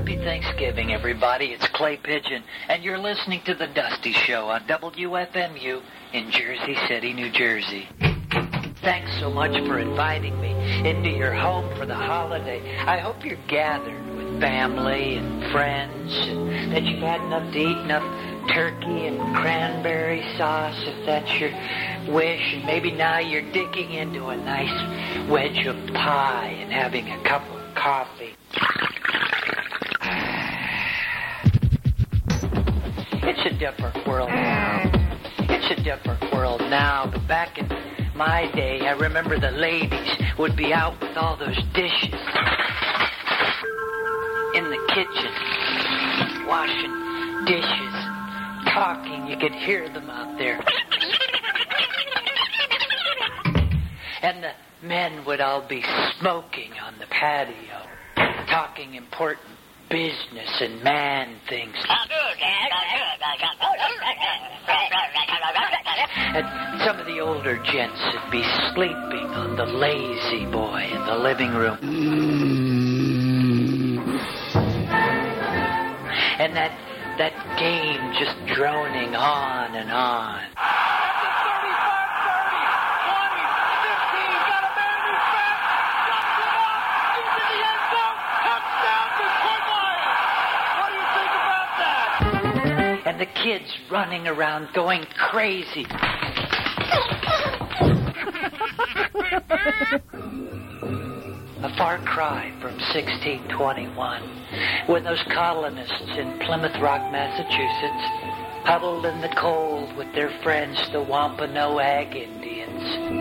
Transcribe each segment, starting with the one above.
Happy Thanksgiving, everybody. It's Clay Pigeon, and you're listening to The Dusty Show on WFMU in Jersey City, New Jersey. Thanks so much for inviting me into your home for the holiday. I hope you're gathered with family and friends, and that you've had enough to eat enough turkey and cranberry sauce, if that's your wish, and maybe now you're digging into a nice wedge of pie and having a cup of coffee. It's a different world now. It's a different world now, but back in my day, I remember the ladies would be out with all those dishes in the kitchen, washing dishes, talking. You could hear them out there. And the men would all be smoking on the patio, talking important business and man things. And some of the older gents would be sleeping on the lazy boy in the living room. And that game just droning on and on. And the kids running around going crazy. A far cry from 1621, when those colonists in Plymouth Rock, Massachusetts, huddled in the cold with their friends, the Wampanoag Indians.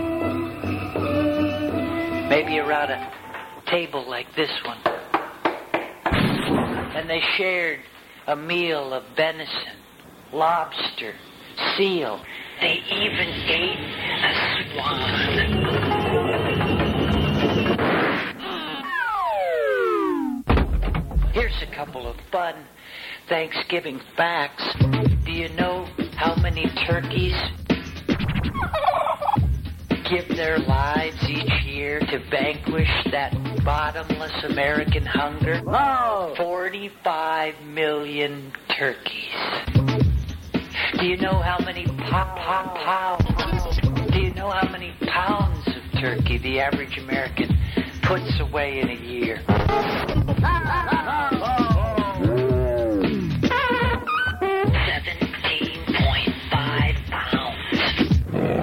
Maybe around a table like this one. And they shared a meal of venison, lobster, seal. They even ate a swan. Here's a couple of fun Thanksgiving facts. Do you know how many turkeys give their lives each year to vanquish that bottomless American hunger? Whoa. 45 million turkeys. Do you know how many Do you know how many pounds of turkey the average American puts away in a year? 17.5 pounds.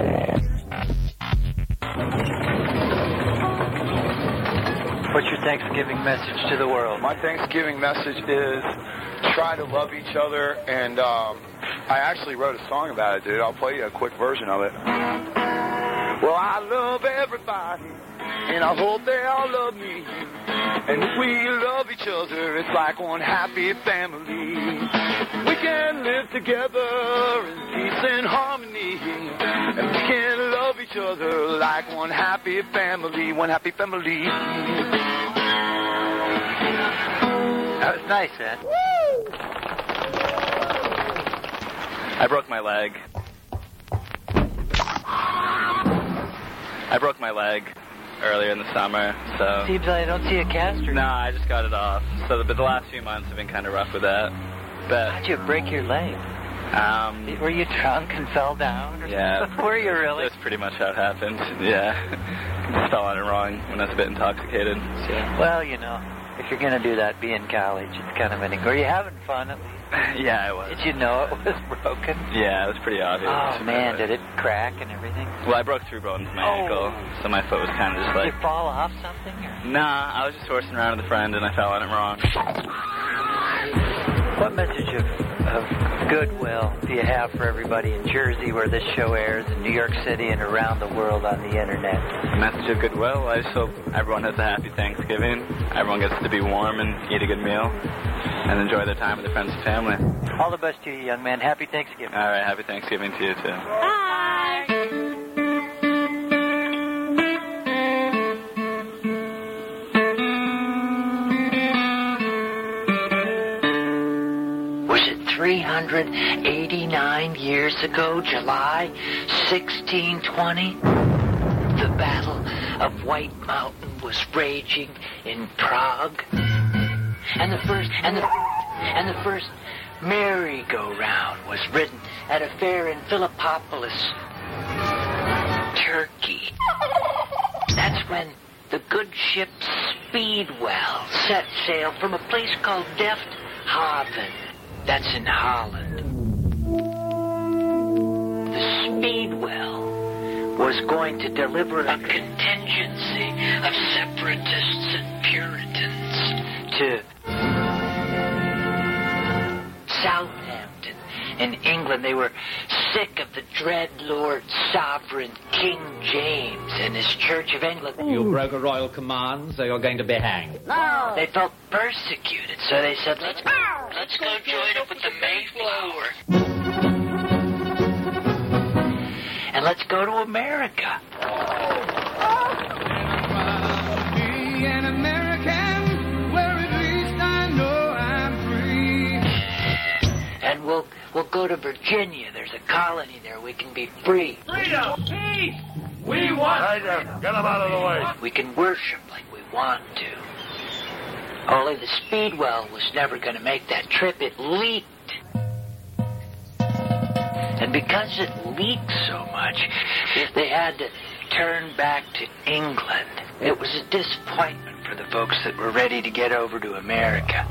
What's your Thanksgiving message to the world? My Thanksgiving message is try to love each other, and I actually wrote a song about it, dude. I'll play you a quick version of it. Well, I love everybody, and I hope they all love me. And if we love each other, it's like one happy family. We can live together in peace and harmony, and we can love each other like one happy family, one happy family. That was nice, Ed. Woo! I broke my leg. Earlier in the summer, so... Seems like I don't see a cast or... No, I just got it off. So, but the last few months have been kind of rough with that. But... How'd you break your leg? Were you drunk and fell down? Or yeah. Were you really? That's pretty much how it happened. Yeah. Just fell on it wrong when I was a bit intoxicated. So. Well, you know, if you're going to do that, be in college. It's kind of an... Were you having fun at least? Yeah, I was. Did you know it was broken? Yeah, it was pretty obvious. Oh, man, did it crack and everything? Well, I broke 3 bones in my ankle, so my foot was kind of just like... Did you fall off something? Or? Nah, I was just horsing around with a friend and I fell on it wrong. What message of goodwill do you have for everybody in Jersey where this show airs, in New York City and around the world on the internet? A message of goodwill? I just hope everyone has a happy Thanksgiving. Everyone gets to be warm and eat a good meal and enjoy their time with their friends and family. All the best to you, young man. Happy Thanksgiving. All right, happy Thanksgiving to you, too. Bye. Was it 389 years ago, July 1620? The Battle of White Mountain was raging in Prague. And the first merry-go-round was ridden at a fair in Philippopolis, Turkey. That's when the good ship Speedwell set sail from a place called Delfthaven. That's in Holland. The Speedwell was going to deliver a contingency of separatists and Puritans to Southampton in England. They were sick of the dread Lord Sovereign King James and his Church of England. You broke a royal command, so you're going to be hanged. No. They felt persecuted, so they said, let's go join up with the Mayflower. And let's go to America. Be an American, where at least I know I'm free. And we'll go to Virginia. There's a colony there. We can be free. Freedom! Peace! We want... Get them out of the way. We can worship like we want to. Only the Speedwell was never going to make that trip. It leaked. And because it leaked so much, they had to turn back to England. It was a disappointment for the folks that were ready to get over to America.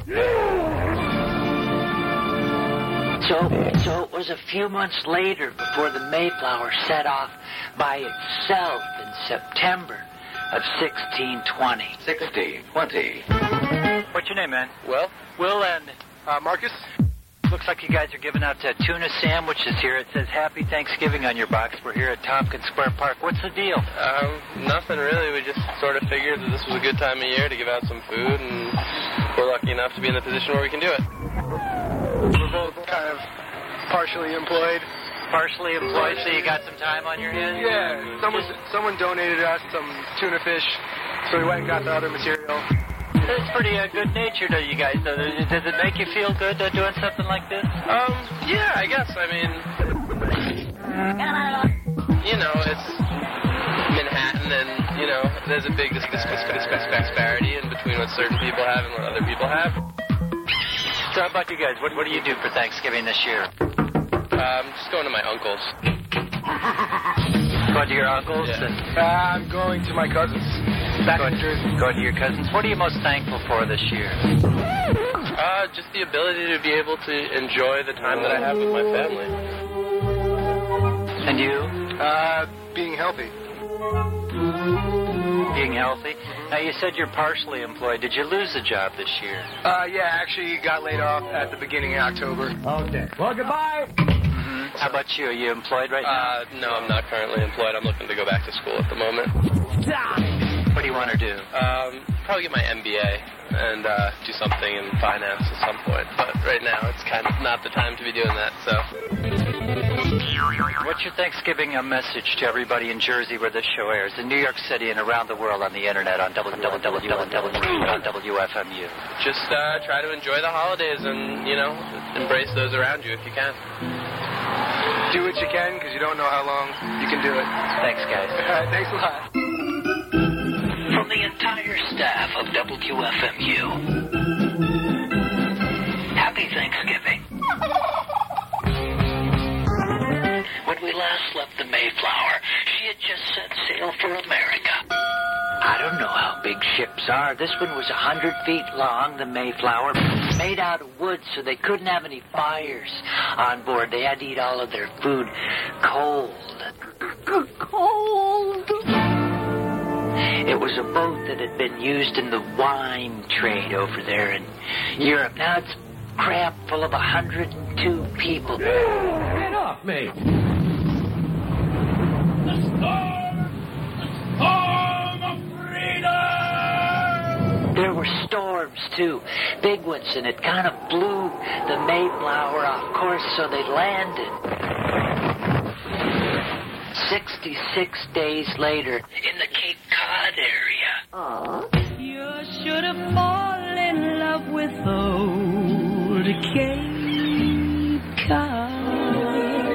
So it was a few months later before the Mayflower set off by itself in September of 1620. 1620. What's your name, man? Well, Will and... Marcus? Looks like you guys are giving out tuna sandwiches here. It says Happy Thanksgiving on your box. We're here at Tompkins Square Park. What's the deal? Nothing really. We just sort of figured that this was a good time of year to give out some food, and we're lucky enough to be in the position where we can do it. We're both kind of partially employed. Partially employed, so you got some time on your hands? Yeah, someone donated us some tuna fish, so we went and got the other material. That's pretty good-natured of you guys, though. Does it make you feel good doing something like this? Yeah, I guess. I mean, you know, it's Manhattan, and, you know, there's a big disparity in between what certain people have and what other people have. So how about you guys? What do you do for Thanksgiving this year? I'm just going to my uncle's. Going to your uncle's? Yeah. I'm going to my cousin's. Back in Jersey. Going to your cousins. What are you most thankful for this year? Just the ability to be able to enjoy the time that I have with my family. And you? Being healthy. Being healthy? Now, you said you're partially employed. Did you lose a job this year? Yeah, actually got laid off at the beginning of October. Okay. Well, goodbye. How about you? Are you employed right now? No, I'm not currently employed. I'm looking to go back to school at the moment. What do you want to do? Probably get my MBA and do something in finance at some point. But right now, it's kind of not the time to be doing that, so... What's your Thanksgiving message to everybody in Jersey where this show airs, in New York City and around the world on the internet on WFMU? Just try to enjoy the holidays and, you know, embrace those around you if you can. Do what you can, because you don't know how long you can do it. Thanks, guys. Thanks a lot. From the entire staff of WFMU, Happy Thanksgiving. When we last left the Mayflower, she had just set sail for America. I don't know how big ships are. This one was 100 feet long, the Mayflower, made out of wood, so they couldn't have any fires on board. They had to eat all of their food cold. Cold. It was a boat that had been used in the wine trade over there in Europe. Now it's cramped full of 102 people. Get off me. The storm of freedom! There were storms, too, big ones, and it kind of blew the Mayflower off course, so they landed. 66 days later in the Cape Cod area. You should have fallen in love with old Cape Cod.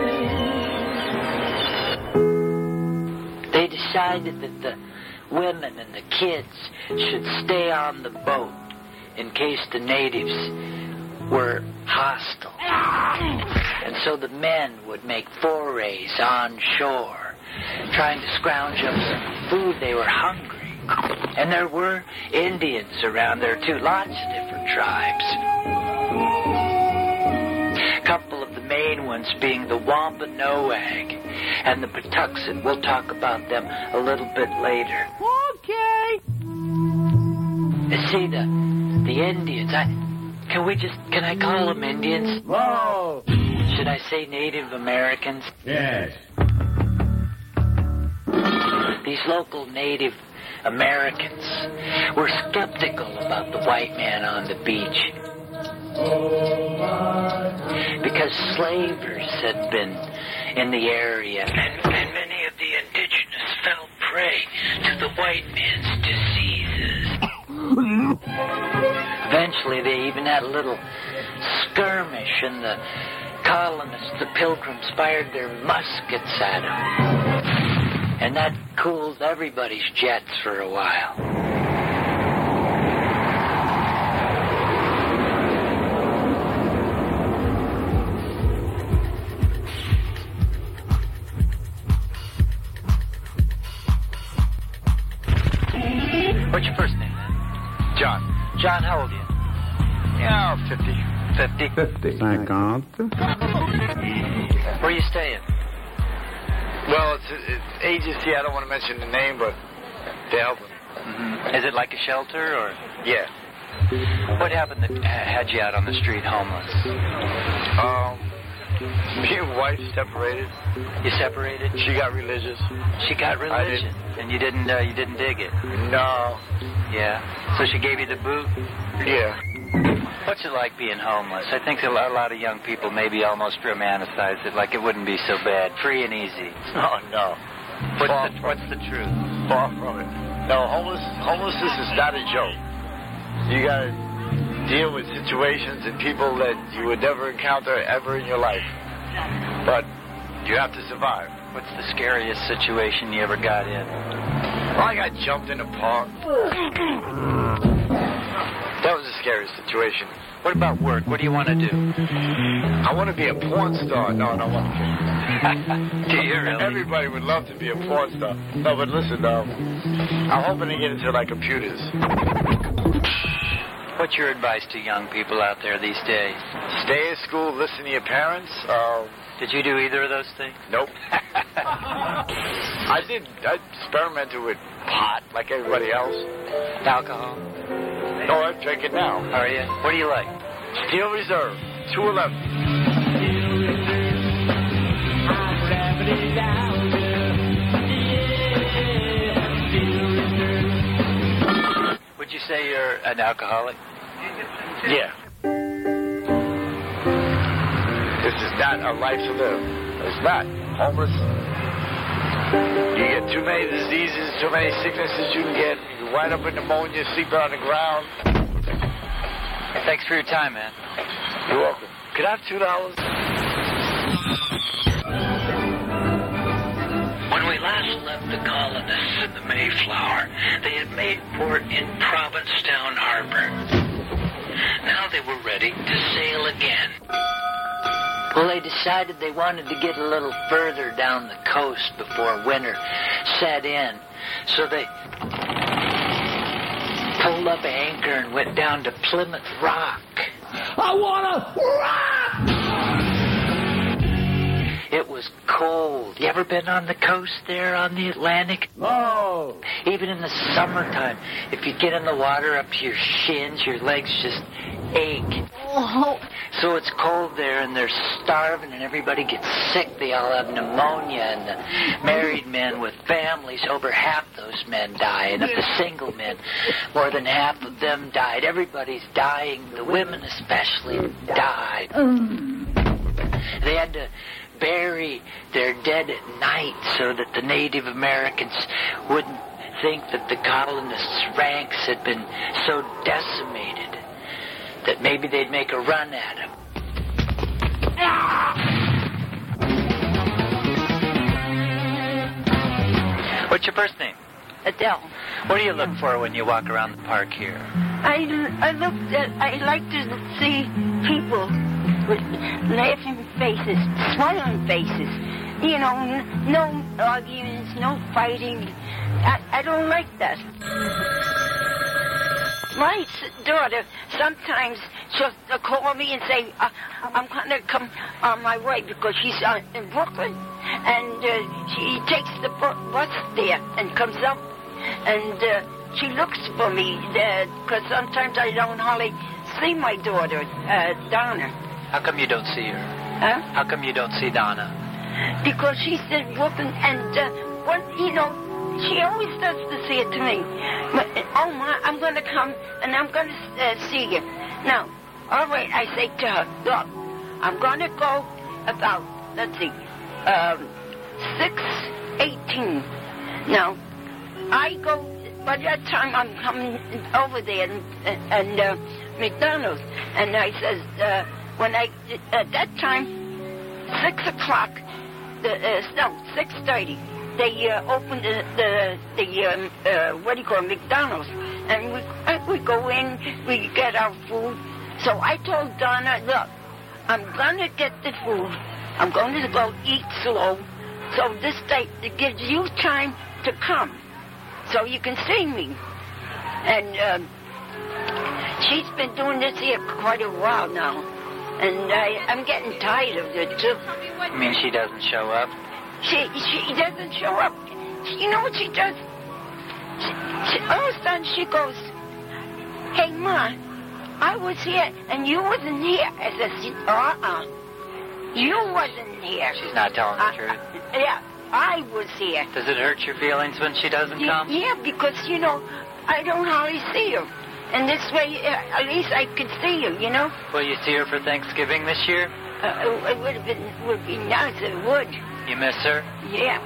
They decided that the women and the kids should stay on the boat in case the natives were hostile. And so the men would make forays on shore, trying to scrounge up some food. They were hungry. And there were Indians around there, too. Lots of different tribes. A couple of the main ones being the Wampanoag and the Patuxet. We'll talk about them a little bit later. Okay. See, the Indians, can I call them Indians? Whoa! Should I say Native Americans? Yes. These local Native Americans were skeptical about the white man on the beach because slavers had been in the area, and many of the indigenous fell prey to the white man's diseases. Eventually, they even had a little skirmish, and the colonists, the pilgrims, fired their muskets at them. And that cooled everybody's jets for a while. What's your first name, man? John. John, how old are you? Yeah, 50. 50? 50. Where are you staying? Well, it's agency. I don't want to mention the name, but they help them. Mm-hmm. Is it like a shelter, or? Yeah. What happened that had you out on the street homeless? Me and wife separated. You separated? She got religious. She got religion, and you didn't dig it. No. Yeah. So she gave you the boot. Yeah. What's it like being homeless? I think a lot of young people maybe almost romanticize it, like it wouldn't be so bad, free and easy. Oh no. What's the truth? Far from it. No, homelessness is not a joke. You gotta deal with situations and people that you would never encounter ever in your life. But you have to survive. What's the scariest situation you ever got in? Well, I got jumped in a park. That was the scariest situation. What about work? What do you want to do? I want to be a porn star. No, I want to. Do you really? Everybody would love to be a porn star. No, but listen, I'm hoping to get into, like, computers. What's your advice to young people out there these days? Stay at school, listen to your parents. Did you do either of those things? Nope. I experimented with pot like everybody else. Alcohol? No, I drink it now. Are you? What do you like? Steel Reserve, 211. Would you say you're an alcoholic? Yeah. This is not a life to live. It's not. Homeless. You get too many diseases, too many sicknesses you can get. You wind up with pneumonia, sleeping on the ground. Thanks for your time, man. You're welcome. Could I have $2? When we last left the colonists in the Mayflower, they had made port in Provincetown Harbor. Now they were ready to sail again. Well, they decided they wanted to get a little further down the coast before winter set in. So they pulled up anchor and went down to Plymouth Rock. I want to rock! It was cold. You ever been on the coast there on the Atlantic? Oh! Even in the summertime, if you get in the water up to your shins, your legs just ache. Oh. So it's cold there, and they're starving, and everybody gets sick. They all have pneumonia, and the married men with families, over half those men die. And of the single men, more than half of them died. Everybody's dying. The women especially died. They had to bury their dead at night so that the Native Americans wouldn't think that the colonists' ranks had been so decimated that maybe they'd make a run at them. What's your first name? Adele. What do you look for when you walk around the park here? I like to see people with laughing faces, smiling faces. You know, no arguments, no fighting. I don't like that. My daughter, sometimes she'll call me and say, I'm going to come on my way because she's in Brooklyn. And she takes the bus there and comes up. And she looks for me because sometimes I don't hardly see my daughter, Donna. How come you don't see her? Huh? How come you don't see Donna? Because she's in Brooklyn, and she always does say it to me. Oh, Ma, I'm going to come, and I'm going to see you. Now, all right, I say to her, look, I'm going to go about, 6:18. Now, I go, by that time I'm coming over there and McDonald's, and I says, at that time, 6 o'clock, 6:30. They opened McDonald's, and we go in, we get our food. So I told Donna, look, I'm gonna get the food. I'm going to go eat slow, so this day it gives you time to come, so you can see me. And she's been doing this here quite a while now. And I'm getting tired of it, too. You mean she doesn't show up? She doesn't show up. You know what she does? All of a sudden she goes, hey, Ma, I was here and you wasn't here. I said, you wasn't here. She's not telling the truth. Yeah, I was here. Does it hurt your feelings when she doesn't come? Yeah, because, I don't hardly see her. And this way, at least I could see you, you know? Will you see her for Thanksgiving this year? It would be nice, it would. You miss her? Yeah.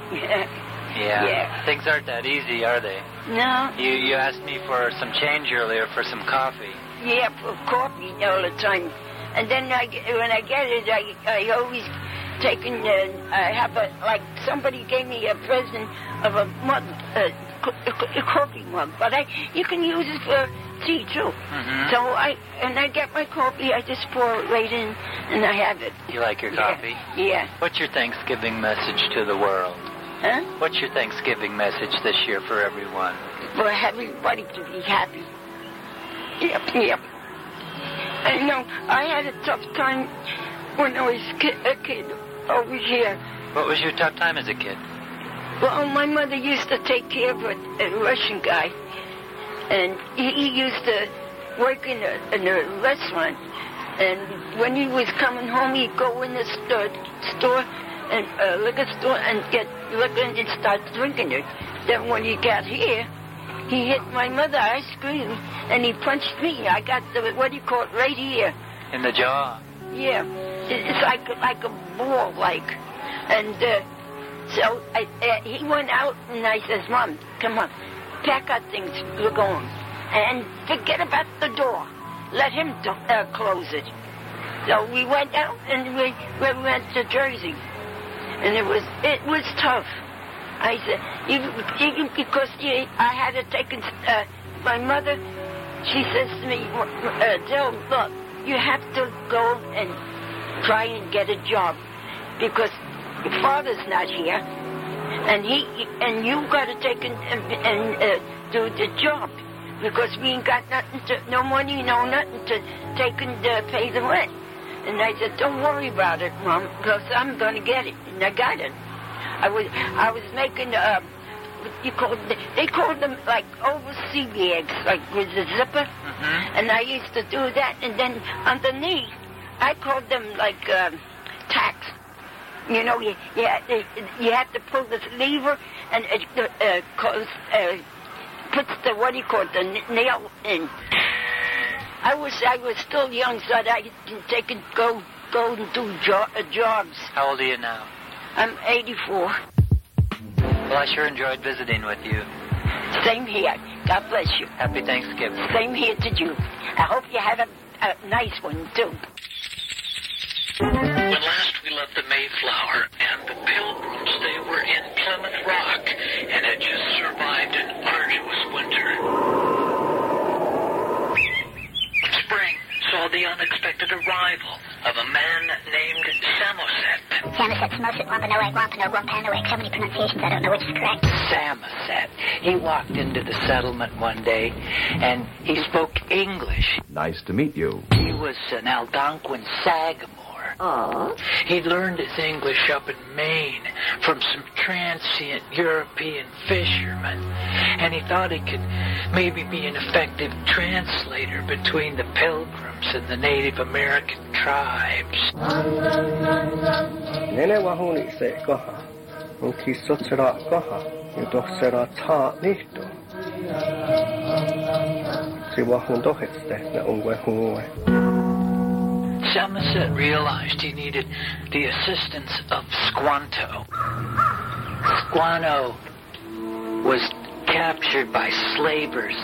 Yeah. Things aren't that easy, are they? No. You asked me for some change earlier for some coffee. Yeah, for coffee all the time. And then when I get it, I always take I have somebody gave me a present of a mug, a coffee mug, but you can use it for tea too. Mm-hmm. So I get my coffee, I just pour it right in, and I have it. You like your coffee? Yeah. What's your Thanksgiving message to the world? Huh? What's your Thanksgiving message this year for everyone? For everybody to be happy. Yep. I know I had a tough time when I was a kid over here. What was your tough time as a kid? Well, my mother used to take care of a Russian guy, and he used to work in a restaurant. And when he was coming home, he'd go in the store and liquor store and get liquor and start drinking it. Then when he got here, he hit my mother. I screamed, and he punched me. I got right here. In the jaw? Yeah. It's like a ball, And so he went out, and I says, Mom, come on, pack our things, we're going. And forget about the door. Let him close it. So we went out, and we went to Jersey. And it was tough. I said, because I had to take my mother, she says to me, Del, look, you have to go and try and get a job because your father's not here, and you got to take and do the job because we ain't got no money, nothing to take and pay the rent. And I said, don't worry about it, Mom, because I'm going to get it. And I got it. I was making, they called them like overseas bags, like with a zipper. Mm-hmm. And I used to do that. And then underneath, I called them like tacks. You know, you have to pull this lever and it puts the nail in. I was still young, so I didn't take and go and do jobs. How old are you now? I'm 84. Well, I sure enjoyed visiting with you. Same here. God bless you. Happy Thanksgiving. Same here to you. I hope you have a nice one, too. When last we left the Mayflower and the Pilgrims, they were in Plymouth Rock and had just survived an arduous winter. Samoset, Samoset, Wampanoag, Wampanoag, Wampanoag. So many pronunciations, I don't know which is correct. Samoset. He walked into the settlement one day, and he spoke English. Nice to meet you. He was an Algonquin Sagamore. Oh. He learned his English up in Maine from some transient European fishermen, and he thought he could maybe be an effective translator between the Pilgrims and the Native American tribes. Nene wahuni se koha, unki sotsera koha, yudoksera ta nihto. Si wahundohetse na ungwe hungue. Samoset realized he needed the assistance of Squanto. Squanto was captured by slavers.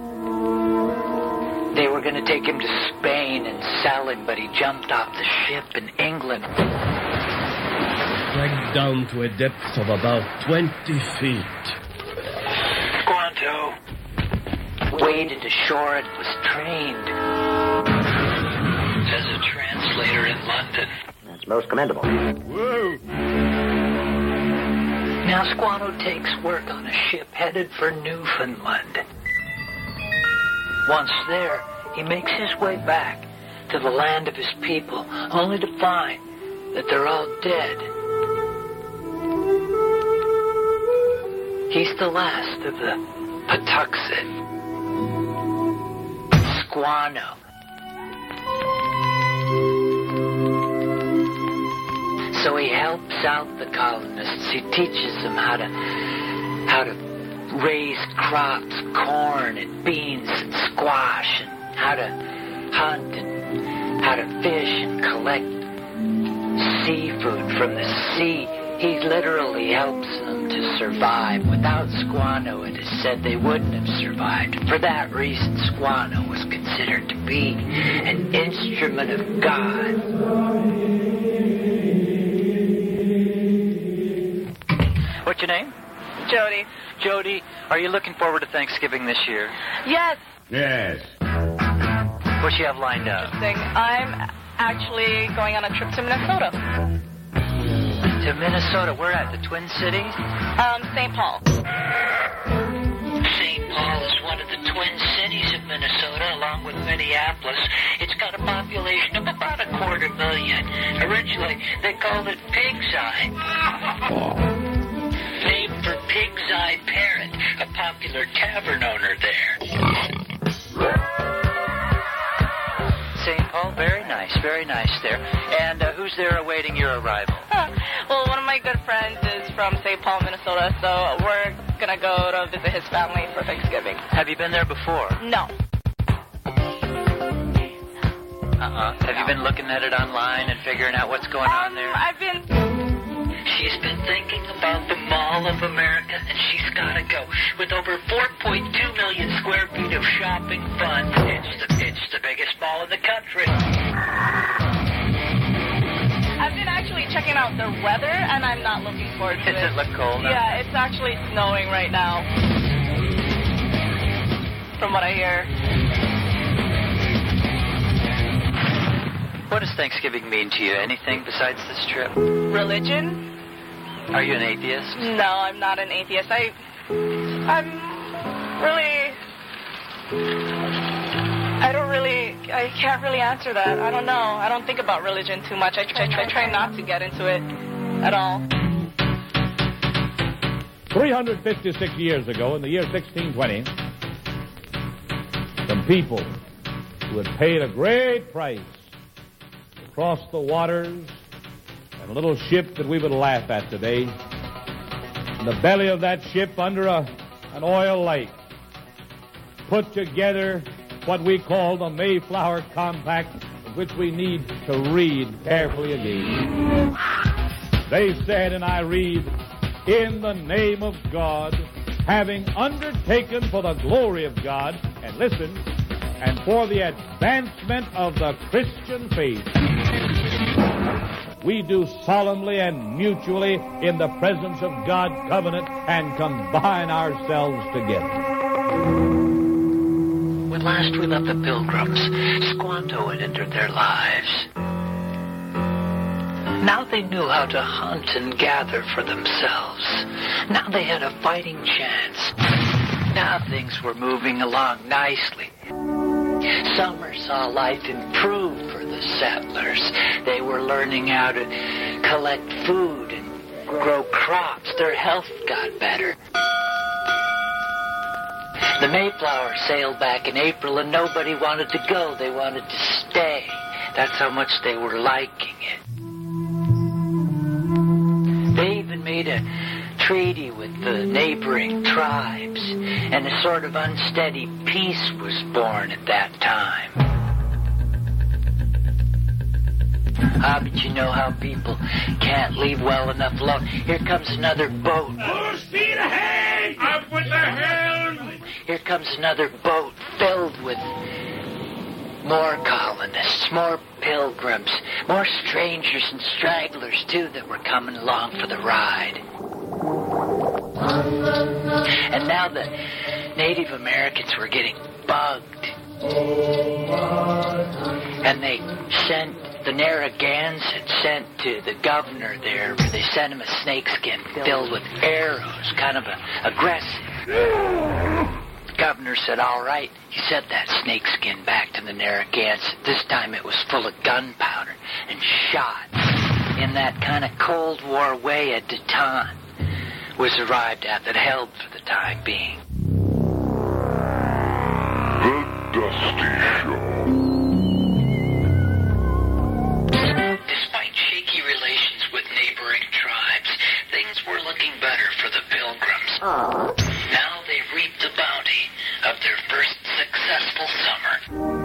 They were going to take him to Spain and sell him, but he jumped off the ship in England. Dragged down to a depth of about 20 feet. Squanto waded ashore and was trained as a translator in London. That's most commendable. Whoa. Now Squanto takes work on a ship headed for Newfoundland. Once there, he makes his way back to the land of his people, only to find that they're all dead. He's the last of the Patuxet. Squanto. So he helps out the colonists. He teaches them how to raise crops, corn and beans and squash, and how to hunt and how to fish and collect seafood from the sea. He literally helps them to survive. Without Squanto, it is said they wouldn't have survived. For that reason, Squanto was considered to be an instrument of God. What's your name? Jody. Jody, are you looking forward to Thanksgiving this year? Yes. Yes. What do you have lined up? Interesting. I'm actually going on a trip to Minnesota. To Minnesota? Where at? The Twin Cities? St. Paul. St. Paul is one of the twin cities of Minnesota, along with Minneapolis. It's got a population of about 250,000. Originally, they called it Pig's Eye. Named for Pig's Eye Parrot, a popular tavern owner there. St. Paul, very nice there. And who's there awaiting your arrival? Well, one of my good friends is from St. Paul, Minnesota, so we're going to go to visit his family for Thanksgiving. Have you been there before? No. Have you been looking at it online and figuring out what's going on there? She's been thinking about the Mall of America, and she's got to go. With over 4.2 million square feet of shopping fun, it's the biggest mall in the country. I've been actually checking out the weather, and I'm not looking forward to it. Does it look cold? Yeah, it's actually snowing right now, from what I hear. What does Thanksgiving mean to you? Anything besides this trip? Religion? Are you an atheist? No, I'm not an atheist. I can't really answer that. I don't know. I don't think about religion too much. I try not to get into it at all. 356 years ago, in the year 1620, some people who had paid a great price to cross the waters in a little ship that we would laugh at today, in the belly of that ship under an oil lake, put together what we call the Mayflower Compact, which we need to read carefully again. They said, and I read, "In the name of God, having undertaken for the glory of God," and listen, "and for the advancement of the Christian faith, we do solemnly and mutually in the presence of God covenant and combine ourselves together." When last we left the Pilgrims, Squanto had entered their lives. Now they knew how to hunt and gather for themselves. Now they had a fighting chance. Now things were moving along nicely. Summer saw life improve for the settlers. They were learning how to collect food and grow crops. Their health got better. The Mayflower sailed back in April, and nobody wanted to go. They wanted to stay. That's how much they were liking it. They even made a treaty with the neighboring tribes, and a sort of unsteady peace was born at that time. But you know how people can't leave well enough alone. Here comes another boat. Full speed ahead! Up with the helm! Here comes another boat filled with more colonists, more pilgrims, more strangers and stragglers, too, that were coming along for the ride. And now the Native Americans were getting bugged. And they sent, the Narragansetts sent to the governor there, they sent him a snakeskin filled with arrows, kind of aggressive. The governor said, all right. He sent that snakeskin back to the Narragansett. This time it was full of gunpowder and shot. In that kind of Cold War way, a detente was arrived at that held for the time being. The Dusty Show. Despite shaky relations with neighboring tribes, things were looking better for the Pilgrims. Now they reaped the bounty of their first successful summer.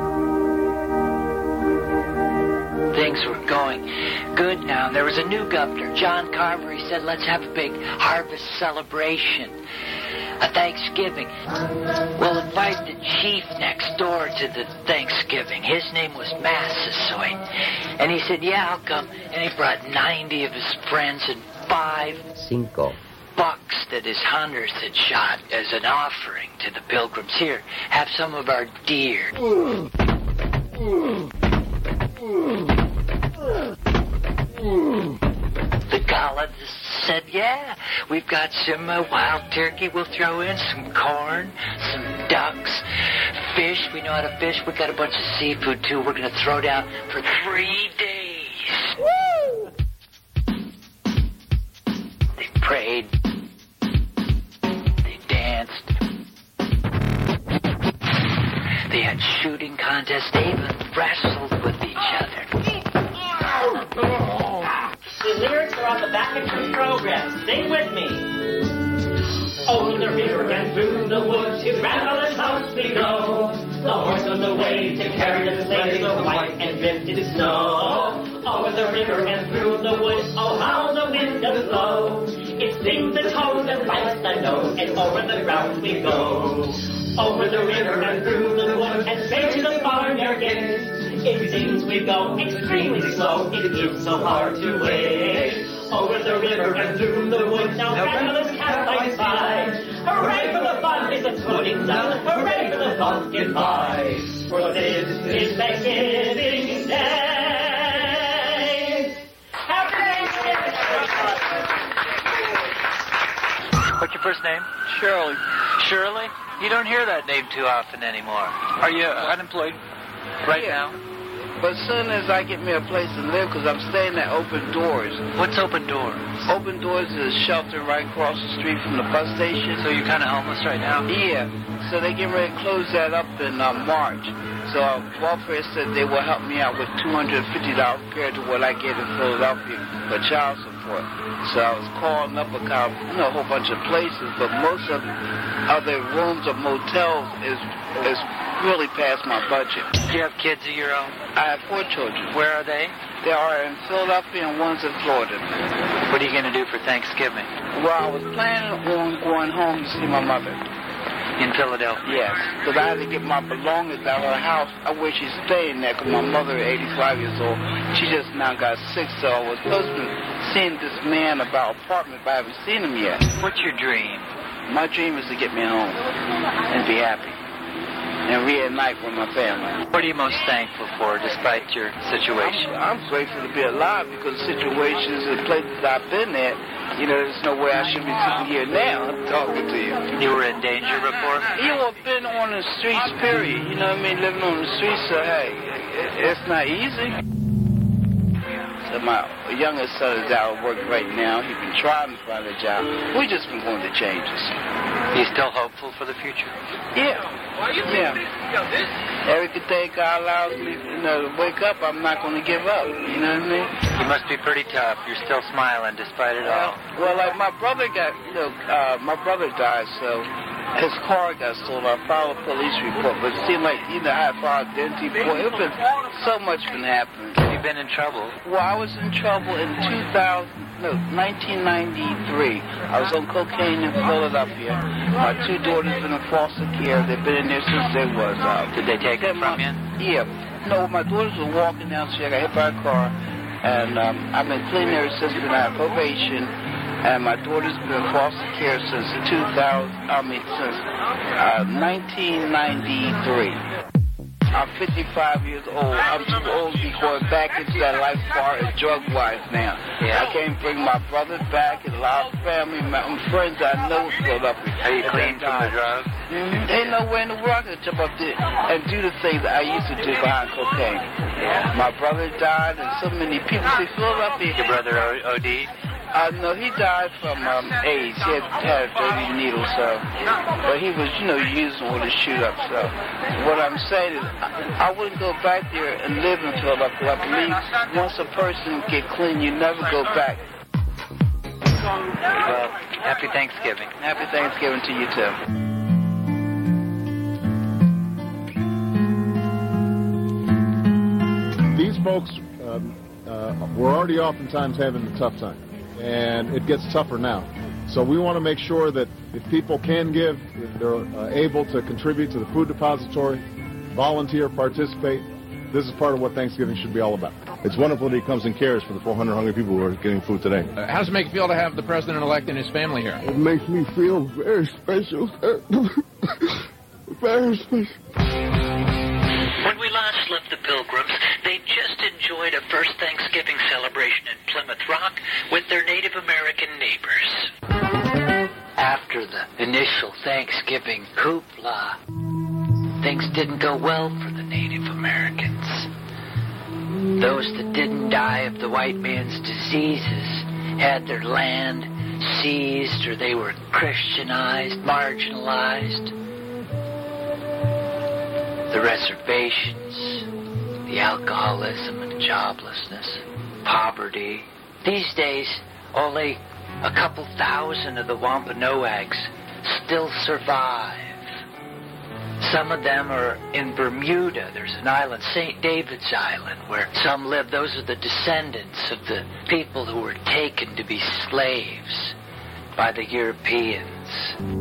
Things were going good now. There was a new governor, John Carver. He said, let's have a big harvest celebration, a Thanksgiving. We'll invite the chief next door to the Thanksgiving. His name was Massasoit. And he said, yeah, I'll come. And he brought 90 of his friends and 5 bucks that his hunters had shot as an offering to the Pilgrims. Here, have some of our deer. The colonists said, yeah, we've got some wild turkey. We'll throw in some corn, some ducks, fish. We know how to fish. We got a bunch of seafood, too. We're going to throw down for 3 days. Woo! They prayed. They danced. They had shooting contests. They even wrestled with each other. The lyrics are on the back of your program. Sing with me. Over the river and through the woods, to grandmother's house we go. The horse on the way to carry the sleigh, so white and drifted snow. Over the river and through the woods, oh how the wind does blow. It sings the tone and lights the nose, and over the ground we go. Over the river and through the woods, and straight to the farmyard gate. It seems we go extremely slow, it is so hard to wait. Over the river and through the woods, now grandmother's campfire side. Hooray for the fun, it's a pudding down, hooray for the pumpkin pie. For this is Thanksgiving Day. Happy Thanksgiving! What's your first name? Shirley. Shirley? You don't hear that name too often anymore. Are you unemployed right now? But as soon as I get me a place to live, because I'm staying at Open Doors. What's Open Doors? Open Doors is a shelter right across the street from the bus station. So you're kind of homeless right now? Yeah. So they get ready to close that up in March. So welfare said they will help me out with $250 compared to what I get in Philadelphia for child support. So I was calling up a whole bunch of places, but most of other rooms or motels is really past my budget. Do you have kids of your own? I have 4 children. Where are they? They are in Philadelphia and one's in Florida. What are you going to do for Thanksgiving? Well, I was planning on going home to see my mother. In Philadelphia? Yes, because I had to get my belongings out of her house where she's staying there, because my mother is 85 years old. She just now got sick, so I was supposed to be seeing this man about apartment, but I haven't seen him yet. What's your dream? My dream is to get me home and be happy. and reunite with my family. What are you most thankful for, despite your situation? I'm grateful to be alive because situations and places I've been at, there's no way I should be sitting here now talking to you. You were in danger before? I've been on the streets, period. You know what I mean? Living on the streets, so hey, it's not easy. So my youngest son is out of work right now. He's been trying to find a job. We've just been going to changes. Are you still hopeful for the future? Yeah. Every day God allows me, to wake up, I'm not going to give up. You know what I mean? You must be pretty tough. You're still smiling despite it all. Well, like my brother my brother died, so his car got stolen. I filed a police report, but it seemed like, I had filed identity report. So much been happening. Have you been in trouble? Well, I was in trouble in 1993. I was on cocaine in Philadelphia. My two daughters been in foster care. They've been in there since they was out. Did they take it from you? Yeah. No, my daughters were walking down the street. I got hit by a car. And I've been clean ever since been on probation. And my daughter's been in foster care since 1993. I'm 55 years old. I'm too old to be going back into that life far as drug-wise now. Yeah. I can't bring my brother back and a lot of family, my friends I know filled up. Are you clean from the drugs? Ain't nowhere in the world I can jump up there and do the things that I used to do behind cocaine. Yeah. My brother died and so many people say Philadelphia. Your brother OD? No, he died from AIDS. He had a dirty needle, but he was, using with a shoot up. So what I'm saying is, I wouldn't go back there and live in Philadelphia. I believe once a person get clean, you never go back. Well, happy Thanksgiving. Happy Thanksgiving to you too. These folks were already oftentimes having a tough time. And it gets tougher now. So we want to make sure that if people can give, if they're able to contribute to the food depository, volunteer, participate, this is part of what Thanksgiving should be all about. It's wonderful that he comes and cares for the 400 hungry people who are getting food today. How does it make you feel to have the president-elect and his family here? It makes me feel very special. Very special. When we last left the Pilgrims, they just enjoyed a first Thanksgiving celebration in Plymouth Rock with their Native American neighbors. After the initial Thanksgiving hoopla, things didn't go well for the Native Americans. Those that didn't die of the white man's diseases had their land seized, or they were Christianized, marginalized. The reservations, the alcoholism and joblessness, poverty. These days, only a couple thousand of the Wampanoags still survive. Some of them are in Bermuda. There's an island, St. David's Island, where some live. Those are the descendants of the people who were taken to be slaves by the Europeans.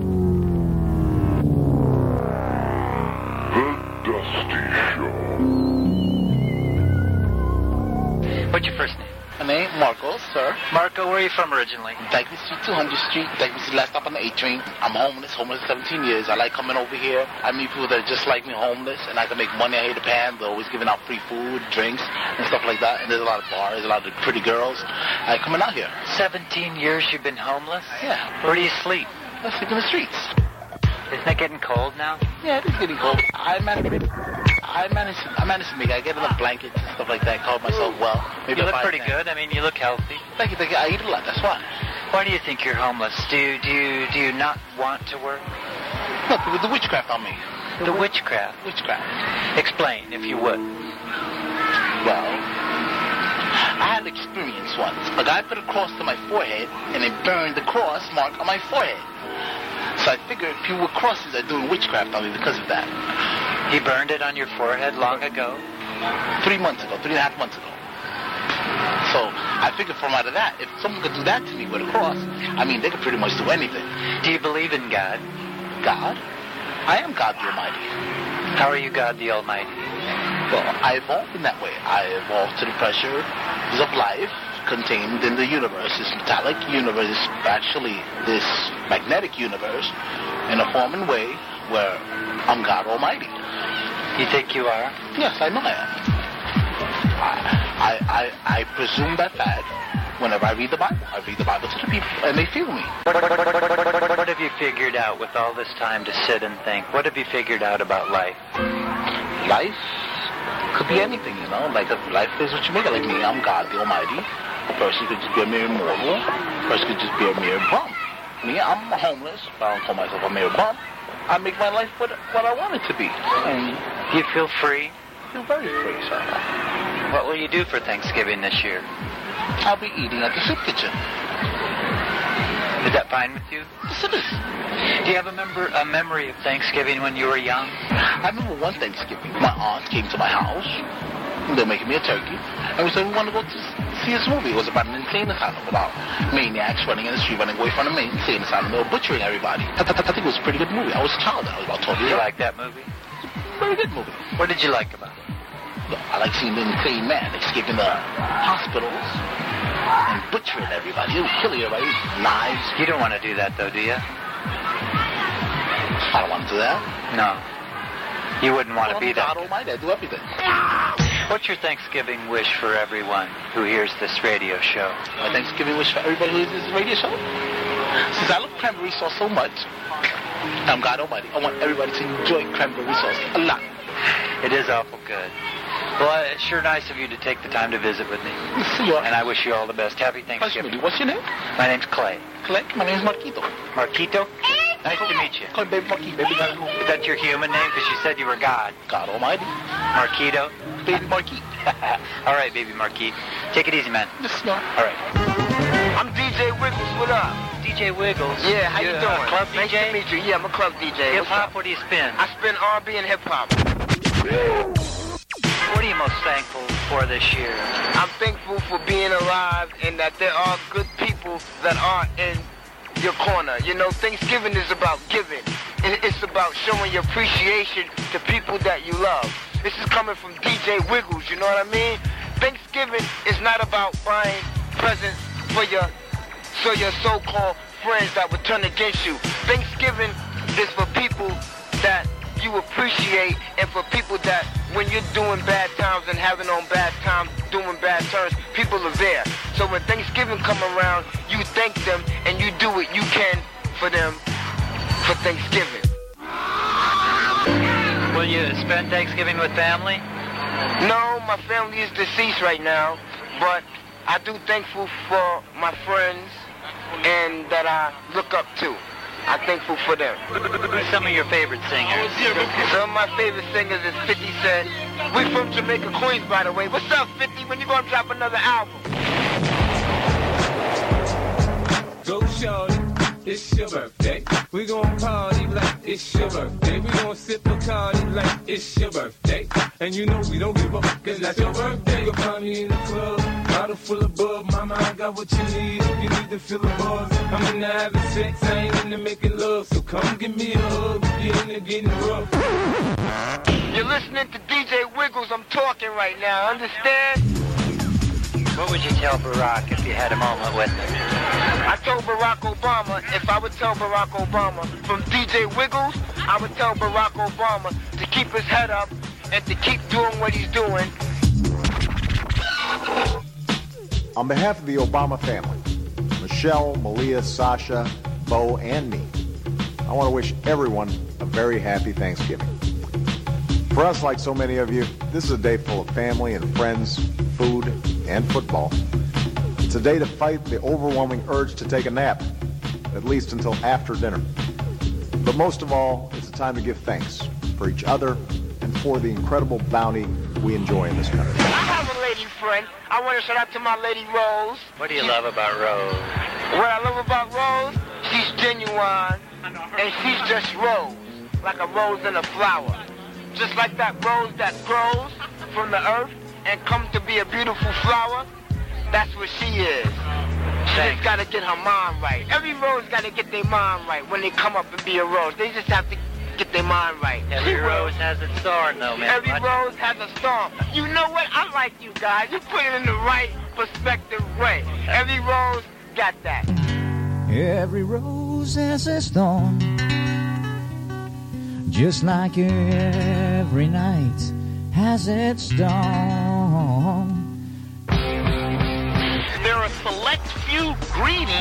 What's your first name? My name, Marco, sir. Marco, where are you from originally? Dyckman Street, 200th Street. Dyckman Street, last stop on the A train. I'm homeless 17 years. I like coming over here. I meet people that are just like me, homeless, and I can make money. I hate the pan. They're always giving out free food, drinks, and stuff like that. And there's a lot of bars, a lot of pretty girls. I coming out here. 17 years you've been homeless? Yeah. Where do you sleep? I sleep in the streets. Isn't it getting cold now? Yeah, it is getting cold. I manage to make it. I get enough blankets and stuff like that. Call myself well. Maybe you look pretty good. I mean, you look healthy. Thank you. I eat a lot. That's why. Why do you think you're homeless? Do you not want to work? Look, with the witchcraft on me. The witchcraft? Witchcraft. Explain, if you would. Well, I had an experience once. A guy put a cross to my forehead, and it burned the cross mark on my forehead. So I figured people with crosses are doing witchcraft on me because of that. He burned it on your forehead long ago? 3.5 months ago. So I figured from out of that, if someone could do that to me with a cross, I mean, they could pretty much do anything. Do you believe in God? God? I am God the Almighty. How are you God the Almighty? Well, I evolved in that way. I evolved to the pressures of life contained in the universe. This metallic universe, actually this magnetic universe, in a form and way where I'm God Almighty. You think you are? Yes, I know I am. I presume that fact whenever I read the Bible. I read the Bible to the people, and they feel me. What have you figured out with all this time to sit and think? What have you figured out about life? Life could be anything, you know. Like, life is what you make it. Like me, I'm God the Almighty. A person could just be a mere mortal. A person could just be a mere bum. Me, I'm homeless, but I don't call myself a mere bum. I make my life what I want it to be. And you feel free? I feel very free, sir. What will you do for Thanksgiving this year? I'll be eating at the soup kitchen. Is that fine with you? Yes, it is. Do you have a memory of Thanksgiving when you were young? I remember one Thanksgiving. My aunt came to my house. They were making me a turkey. And we said we wanted to go to see this movie. It was about an insane asylum, about maniacs running in the street, running away from the insane asylum. They were butchering everybody. I think it was a pretty good movie. I was a child. I was about 12 years old. You like that movie? Very good movie. What did you like about it? I like seeing the insane man escaping the hospitals and butchering everybody. He was killing everybody. Knives. You don't want to do that, though, do you? I don't want to do that. No. You wouldn't want to be that. God Almighty, I do everything. What's your Thanksgiving wish for everyone who hears this radio show? My Thanksgiving wish for everybody who hears this radio show? Since I love cranberry sauce so much, I'm God Almighty. I want everybody to enjoy cranberry sauce a lot. It is awful good. Well, it's sure nice of you to take the time to visit with me. And I wish you all the best. Happy Thanksgiving. What's your name? My name's Clay. Clay? My name's Marquito. Marquito? Nice to meet you. Call me Baby Marquito. Baby Marquito. Is that your human name? Because you said you were God. God Almighty. Marquito? Baby Marquito. All right, Baby Marquito. Take it easy, man. Just not. All right. I'm DJ Wiggles. What up? DJ Wiggles? Yeah, how you doing? Club nice DJ? to meet you. Yeah, I'm a club DJ. Hip-hop? What do you spin? I spin R&B and hip-hop. What are you most thankful for this year? I'm thankful for being alive and that there are good people that are in your corner. You know, Thanksgiving is about giving. It's about showing your appreciation to people that you love. This is coming from DJ Wiggles, you know what I mean? Thanksgiving is not about buying presents for your so-called friends that would turn against you. Thanksgiving is for people that you appreciate and for people that when you're doing bad times and having on bad times, doing bad turns, people are there. So when Thanksgiving come around, you thank them and you do what you can for them for Thanksgiving. Will you spend Thanksgiving with family? No, my family is deceased right now, but I do thankful for my friends and that I look up to. I'm thankful for them. Who's some of your favorite singers? Some of my favorite singers is 50 Cent. We from Jamaica, Queens, by the way. What's up, 50? When you gonna drop another album? Go, shorty, it's your birthday. We gon' party like it's your birthday. We gon' sip Bacardi like it's your birthday. And you know we don't give up, cause that's your birthday. You'll find me in the club, bottle full of bub. Mama, I got what you need if you need to feel the buzz. I'm in the having sex, I ain't into making love. So come give me a hug if you're into getting rough. You're listening to DJ Wiggles, I'm talking right now, understand? What would you tell Barack if you had a moment with him? I told Barack Obama, if I would tell Barack Obama, from DJ Wiggles, I would tell Barack Obama to keep his head up and to keep doing what he's doing. On behalf of the Obama family, Michelle, Malia, Sasha, Bo, and me, I want to wish everyone a very happy Thanksgiving. For us, like so many of you, this is a day full of family and friends, food, and football. It's a day to fight the overwhelming urge to take a nap, at least until after dinner. But most of all, it's a time to give thanks for each other and for the incredible bounty we enjoy in this country. I have a lady friend. I want to shout out to my lady Rose. What do you love about Rose? What I love about Rose, she's genuine, and she's just Rose, like a rose and a flower. Just like that rose that grows from the earth and comes to be a beautiful flower, that's what she is. She just got to get her mind right. Every rose got to get their mind right when they come up and be a rose. They just have to get their mind right. Every rose has its thorn, though, man. Every rose has a thorn. You know what? I like you guys. You put it in the right perspective way. Every rose got that. Every rose has its thorn. just like every night has its dawn. There are a select few greedy,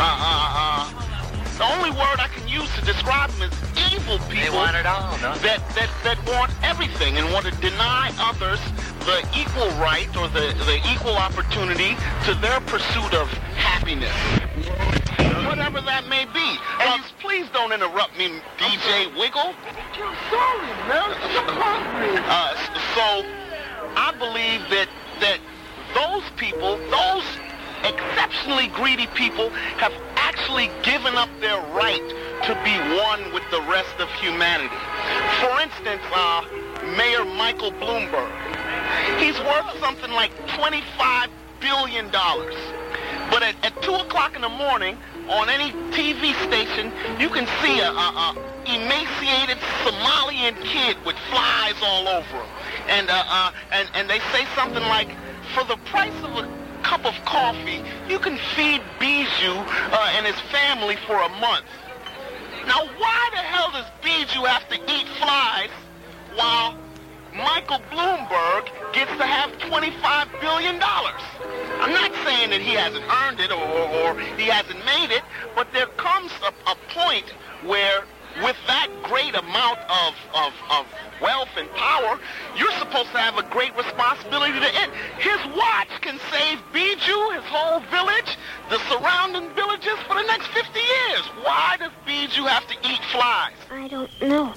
the only word I can use to describe them is evil people. They want it all, don't they? That want everything and want to deny others the equal right or the equal opportunity to their pursuit of happiness. Whatever that may be. Please don't interrupt me, DJ Wiggle. Sorry, man. So I believe that those people, those exceptionally greedy people, have actually given up their right to be one with the rest of humanity. For instance, Mayor Michael Bloomberg. He's worth something like $25 billion. But at 2 o'clock in the morning, on any TV station, you can see a emaciated Somalian kid with flies all over him. And they say something like, for the price of a cup of coffee, you can feed Bijou and his family for a month. Now, why the hell does Bijou have to eat flies while Michael Bloomberg gets to have $25 billion? I'm not saying that he hasn't earned it or he hasn't made it, but there comes a point where with that great amount of wealth and power, you're supposed to have a great responsibility to end. His watch can save Bijou, his whole village, the surrounding villages for the next 50 years. Why does Bijou have to eat flies? I don't know.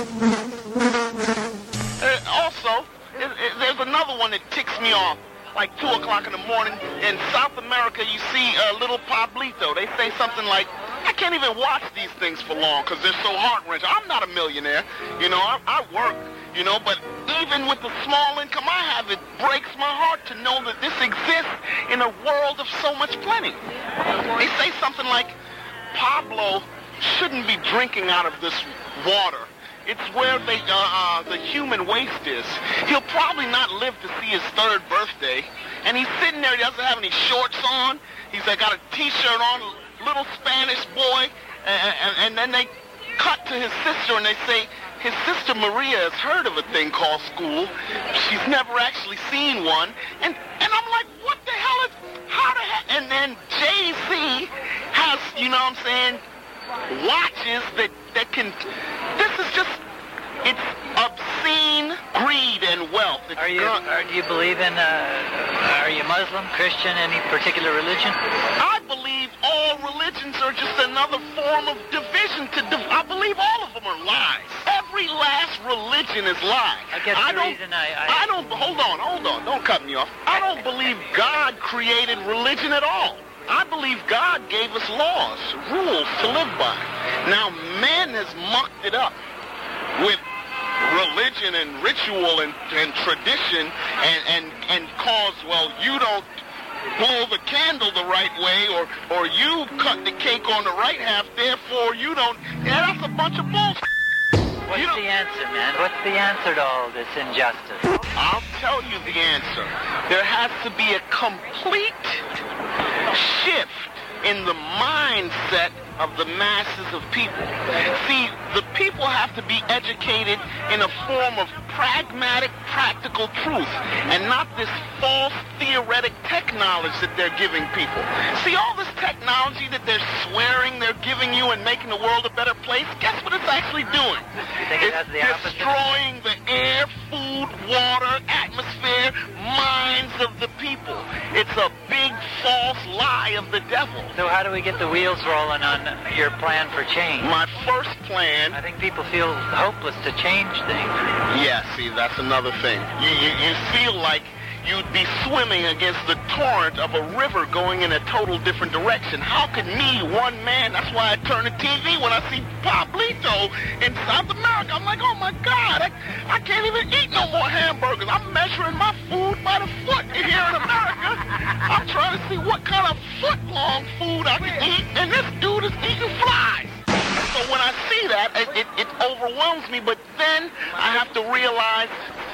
Also, there's another one that ticks me off. Like 2 o'clock in the morning, in South America, you see little Pablito. They say something like, I can't even watch these things for long because they're so heart-wrenching. I'm not a millionaire, you know, I work, you know, but even with the small income I have, it breaks my heart to know that this exists in a world of so much plenty. They say something like, Pablo shouldn't be drinking out of this water. It's where the human waste is. He'll probably not live to see his 3rd birthday. And he's sitting there, he doesn't have any shorts on. He's got a T-shirt on, little Spanish boy. And then they cut to his sister and they say, his sister Maria has heard of a thing called school. She's never actually seen one. And I'm like, what the hell is, how the hell? And then Jay-Z has, you know what I'm saying, watches that can, this is just, it's obscene greed and wealth. Do you believe in, are you Muslim, Christian, any particular religion? I believe all religions are just another form of division. I believe all of them are lies. Every last religion is lies. Hold on, don't cut me off. I don't believe God created religion at all. I believe God gave us laws, rules to live by. Now, man has mucked it up with religion and ritual and tradition and caused, well, you don't blow the candle the right way or you cut the cake on the right half, therefore you don't. Yeah, that's a bunch of bullshit. What's the answer, man? What's the answer to all this injustice? I'll tell you the answer. There has to be a complete shift in the mindset of the masses of people. See, the people have to be educated in a form of pragmatic, practical truth, and not this false theoretic tech knowledge that they're giving people. See, all this technology that they're swearing they're giving you and making the world a better place, guess what it's actually doing? It's destroying the air, food, water, atmosphere, minds of the people. It's a big false lie of the devil. So how do we get the wheels rolling on your plan for change? My first plan... I think people feel hopeless to change things. Yeah, see, that's another thing. You feel like you'd be swimming against the torrent of a river going in a total different direction. How could me, one man, that's why I turn the TV when I see Pablito in South America. I'm like, oh my God, I can't even eat no more hamburgers. I'm measuring my food by the foot here in America. I'm trying to see what kind of foot-long food I can eat, and this dude is eating flies. So when I see that, it overwhelms me, but then I have to realize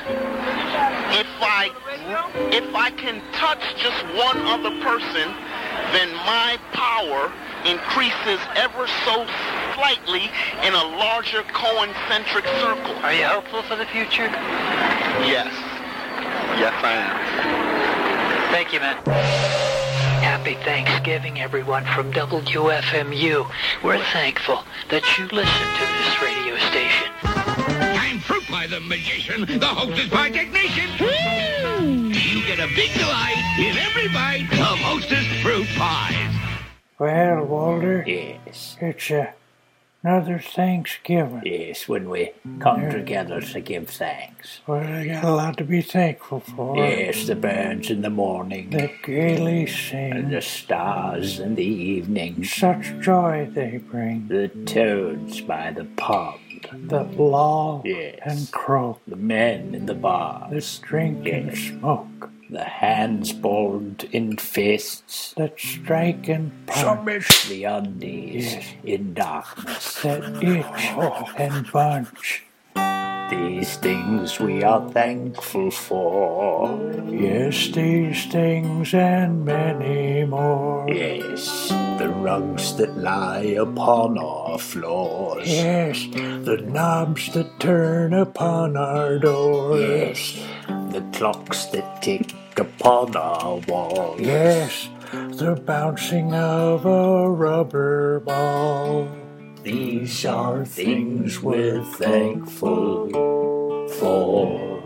if I can touch just one other person, then my power increases ever so slightly in a larger concentric circle. Are you hopeful for the future? Yes. Yes, I am. Thank you, man. Happy Thanksgiving, everyone, from WFMU. We're thankful that you listen to this radio station. I'm Fruit Pie the Magician, the Hostess Pie Technician. You get a big delight in every bite of Hostess Fruit Pies. Well, Walter. Yes. It's another Thanksgiving. Yes, when we come together to give thanks. Well, I got a lot to be thankful for. Yes, the birds in the morning. That gaily sing. And the stars in the evening. Such joy they bring. The toads by the pond. That loll yes. and croak. The men in the bars. That drink and smoke. The hands balled in fists. That strike and punch. The undies in darkness. That itch and bunch. These things we are thankful for. Yes, these things and many more. Yes, the rugs that lie upon our floors. Yes, the knobs that turn upon our doors. Yes, the clocks that tick upon our walls. Yes, the bouncing of a rubber ball. These are things we're thankful for.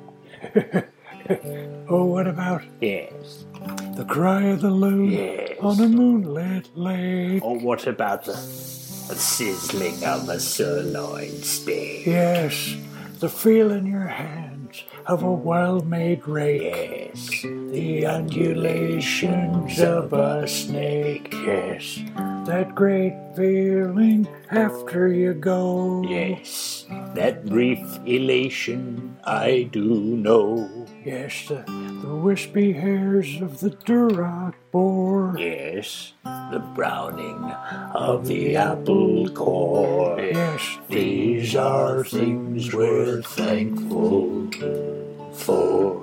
Oh, what about? Yes. The cry of the loon on a moonlit lake. Or what about the sizzling of a sirloin steak? Yes, the feel in your hands of a well-made rake. Yes, the undulations of a snake. Yes, that great feeling after you go. Yes, that brief elation I do know. Yes, the wispy hairs of the Duroc boar. Yes, the browning of the apple core. Yes, these are things we're thankful for.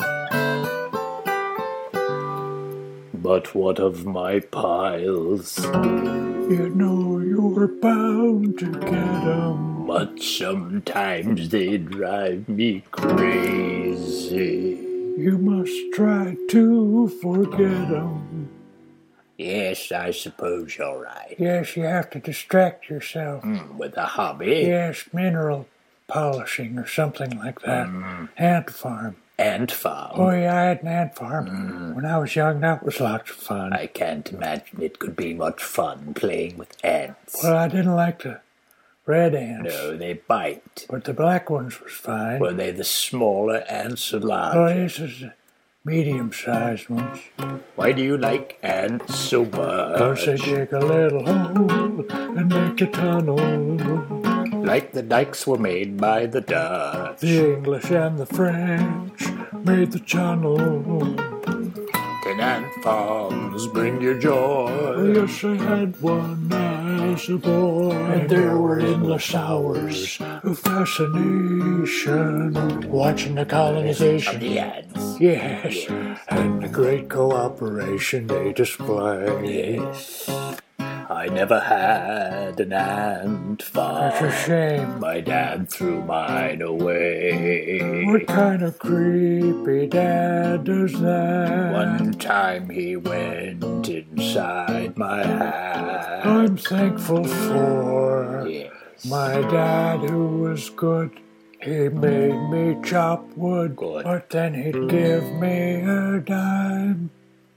But what of my piles? You know you're bound to get 'em. But sometimes they drive me crazy. You must try to forget 'em. Yes, I suppose you're right. Yes, you have to distract yourself. With a hobby? Yes, mineral polishing or something like that. Ant farm. Ant farm? Oh, yeah, I had an ant farm. When I was young, that was lots of fun. I can't imagine it could be much fun playing with ants. Well, I didn't like the red ants. No, they bite. But the black ones was fine. Were they the smaller ants or larger? Oh, this is the medium-sized ones. Why do you like ants so much? Because they dig a little hole and make a tunnel. Like the dikes were made by the Dutch. The English and the French made the channel. Can ant farms bring you joy? Yes, I had one as a boy. And there were endless hours of fascination. Watching the colonization. Of the ants. Yes, and the great cooperation they display. Yes. I never had an ant farm. That's a shame. My dad threw mine away. What kind of creepy dad does that? One time he went inside my hat. I'm thankful for yes. my dad who was good. He made me chop wood, but then he'd give me a dime.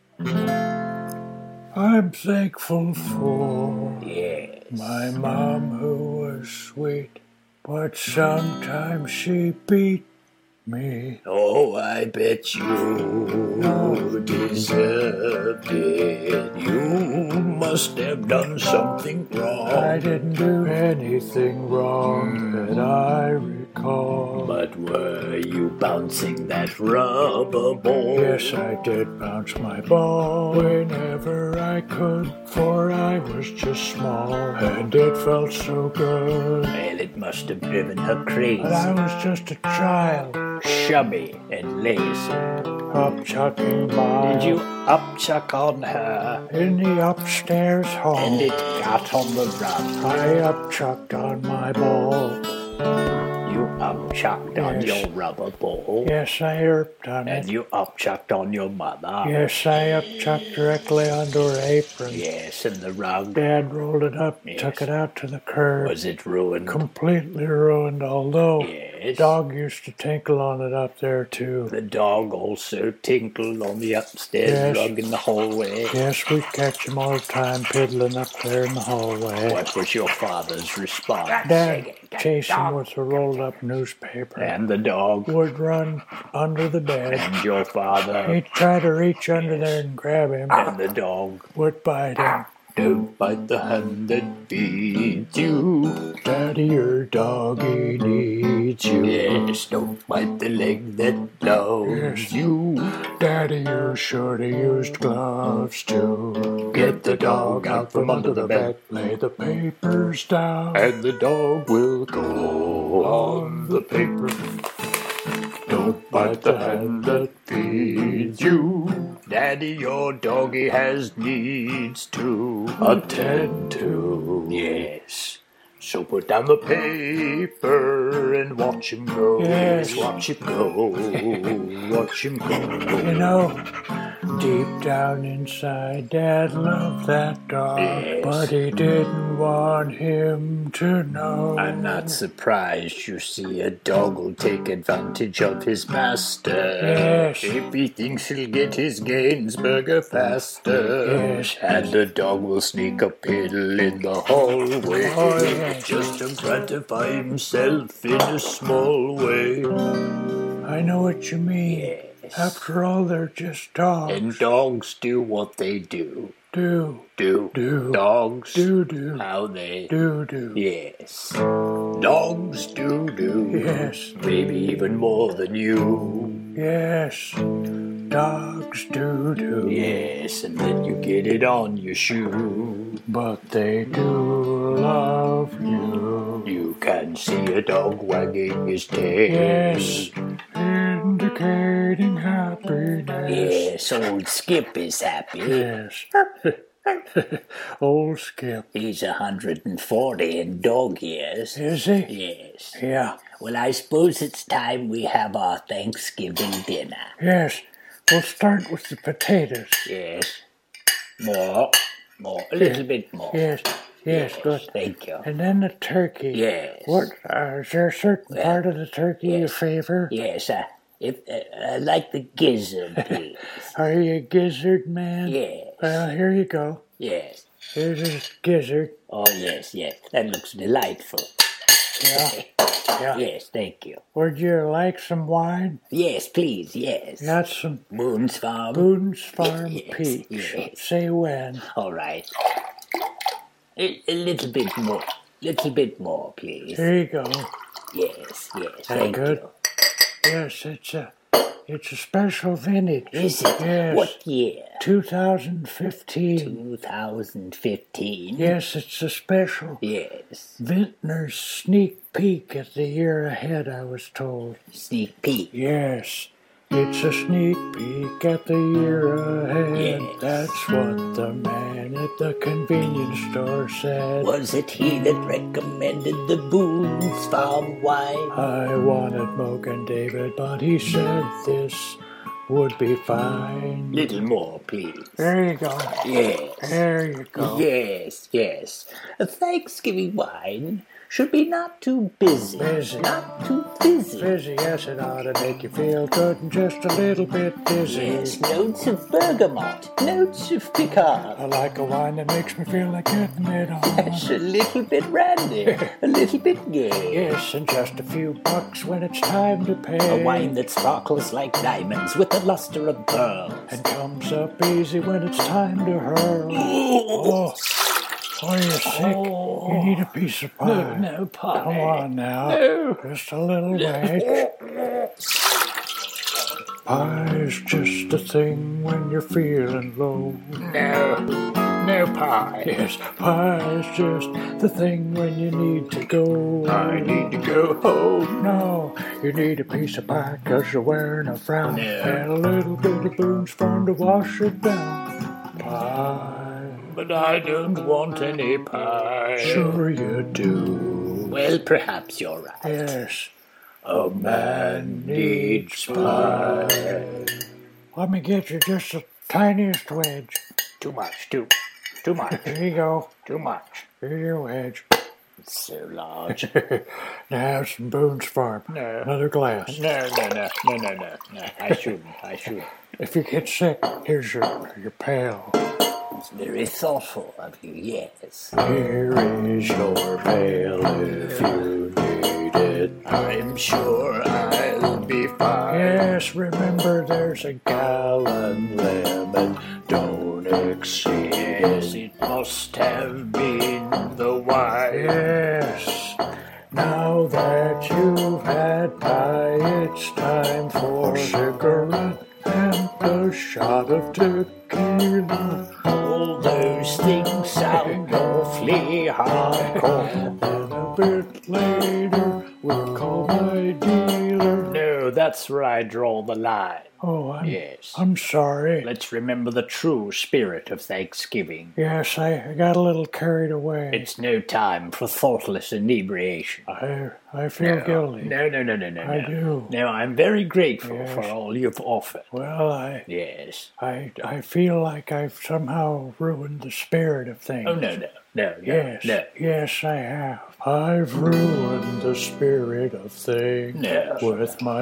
I'm thankful for my mom who was sweet, but sometimes she beat me. Oh, I bet you deserved it. You must have done something wrong. I didn't do anything wrong that I call. But were you bouncing that rubber ball? Yes, I did bounce my ball whenever I could, for I was just small, and it felt so good. Well, it must have driven her crazy. But I was just a child, chubby and lazy. Upchucking by. Did you upchuck on her? In the upstairs hall. And it got on the rug. I upchucked on my ball. You upchucked on your rubber ball? Yes, I herped on it. And you upchucked on your mother? Yes, I upchucked directly onto her apron. Yes, and the rug? Dad rolled it up, took it out to the curb. Was it ruined? Completely ruined, although the dog used to tinkle on it up there, too. The dog also tinkled on the upstairs rug in the hallway? Yes, we'd catch him all the time piddling up there in the hallway. What was your father's response? Dad chased him with a rolled-up newspaper. And the dog? Would run under the bed. And your father? He'd try to reach under there and grab him. And the dog? Would bite him. Don't bite the hand that feeds you. Daddy, your doggy needs you. Yes, don't bite the leg that loves you. Daddy, you should have used gloves too. Get the dog out from under the bed. Lay the papers down. And the dog will go on the paper. Don't bite the hand that feeds you. Daddy, your doggy has needs to attend to. Yes. So put down the paper and watch him go. Yes. Watch him go. Watch him go. You know, deep down inside, Dad loved that dog, but he didn't want him to know. I'm not surprised. You see, a dog will take advantage of his master. Yes. If he thinks he'll get his Gainsburger faster. Yes. And the dog will sneak a piddle in the hallway. Oh, yes. Just to gratify himself in a small way. I know what you mean. Yes. After all, they're just dogs. And dogs do what they do. Do. Dogs do. How they do. Yes. Dogs do. Yes. Maybe even more than you. Yes. Dogs do. Yes, and then you get it on your shoe. But they do love you. You can see a dog wagging his tail. Yes. Indicating happiness. Yes, old Skip is happy. Yes. Old Skip. He's 140 in dog years. Is he? Yes. Yeah. Well, I suppose it's time we have our Thanksgiving dinner. Yes. We'll start with the potatoes. Yes. More. A little bit more. Yes, good. Thank you. And then the turkey. Yes. What? Is there a certain part of the turkey you favor? Yes, I like the gizzard, please. Are you a gizzard man? Yes. Well, here you go. Yes. Here's a gizzard. Oh, yes. That looks delightful. Yeah. Yes, thank you. Would you like some wine? Yes, please, yes. Got some Boone's Farm? Boone's Farm peach. Yes. Say when. All right. A little bit more. Little bit more, please. Here you go. Yes. Thank you. Yes, it's a special vintage. Is it? Yes. What year? 2015. 2015? Yes, it's a special. Yes. Vintner's sneak peek at the year ahead, I was told. Sneak peek? Yes. It's a sneak peek at the year ahead. Yes. That's what the man at the convenience store said. Was it he that recommended the Boone's Farm wine? I wanted Mogan David, but he said this would be fine. Little more, please. There you go. Yes. There you go. Yes. A Thanksgiving wine should be not too busy. Not too fizzy. Fizzy, yes, it ought to make you feel good and just a little bit dizzy. Yes, notes of bergamot, notes of pecan. I like a wine that makes me feel like getting it on. Yes, a little bit randy, a little bit gay. Yes, and just a few bucks when it's time to pay. A wine that sparkles like diamonds with the luster of pearls. And comes up easy when it's time to hurl. Oh. Oh, you're sick. You need a piece of pie. No pie. Come on now. No. Just a little wedge. Pie's just a thing when you're feeling low. No pie. Yes, pie's just the thing when you need to go. I need to go home. No, you need a piece of pie 'cause you're wearing a frown. No. And a little bit of Boone's Farm to wash it down. Pie. But I don't want any pie. Sure you do. Well, perhaps you're right. Yes. A man needs pie. Let me get you just the tiniest wedge. Too much. Too much. Here you go. Too much. Here's your wedge. It's so large. Now some Boone's Farm. No. Another glass. No. I shouldn't. If you get sick, here's your pail. It's very thoughtful of you, yes. Here is your pail if you need it. I'm sure I'll be fine. Yes, remember there's a gallon limit. Don't exceed Yes, it. it must have been the wine. Yes. Now that you've had pie, it's time for a cigarette and a shot of tequila. All those things sound awfully hardcore. Then a bit later, we'll call my dealer. No, that's where I draw the line. Oh, Yes. I'm sorry. Let's remember the true spirit of Thanksgiving. Yes, I got a little carried away. It's no time for thoughtless inebriation. I feel guilty. No. I do. No, I'm very grateful Yes. for all you've offered. Well, Yes. I feel like I've somehow ruined the spirit of things. Oh, no. Yes, yes, I have. I've ruined the spirit of things No. with my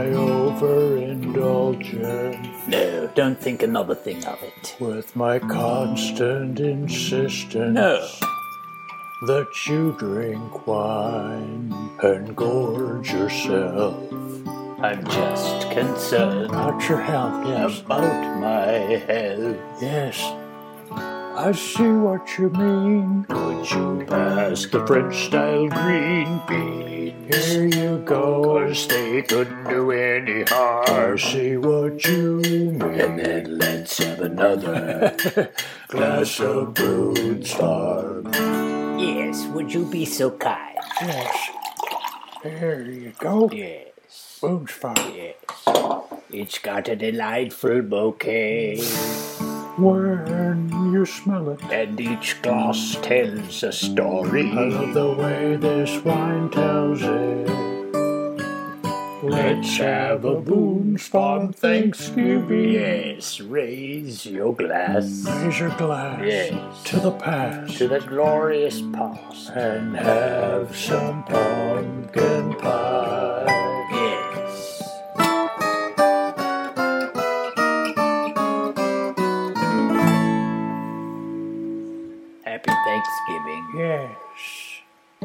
overindulgence, No, don't think another thing of it. with my constant insistence No. that you drink wine and gorge yourself. I'm just concerned About your health, yes. about my health. Yes. I see what you mean. Could you pass the French-style green beans? Here you go. 'Cause they couldn't do any I harm. see what you And mean. then let's have another Glass of Boone's Farm. Yes, would you be so kind? Yes. There you go. Yes. Boone's Farm. Yes. It's got a delightful bouquet, When you smell it. and each glass tells a story. I love the way this wine tells it. Let's have a Boone's Farm Thanksgiving. Yes, raise your glass Raise your glass Yes. to the past to the glorious past. and have some pumpkin pie. Yes. Happy Thanksgiving. Yes.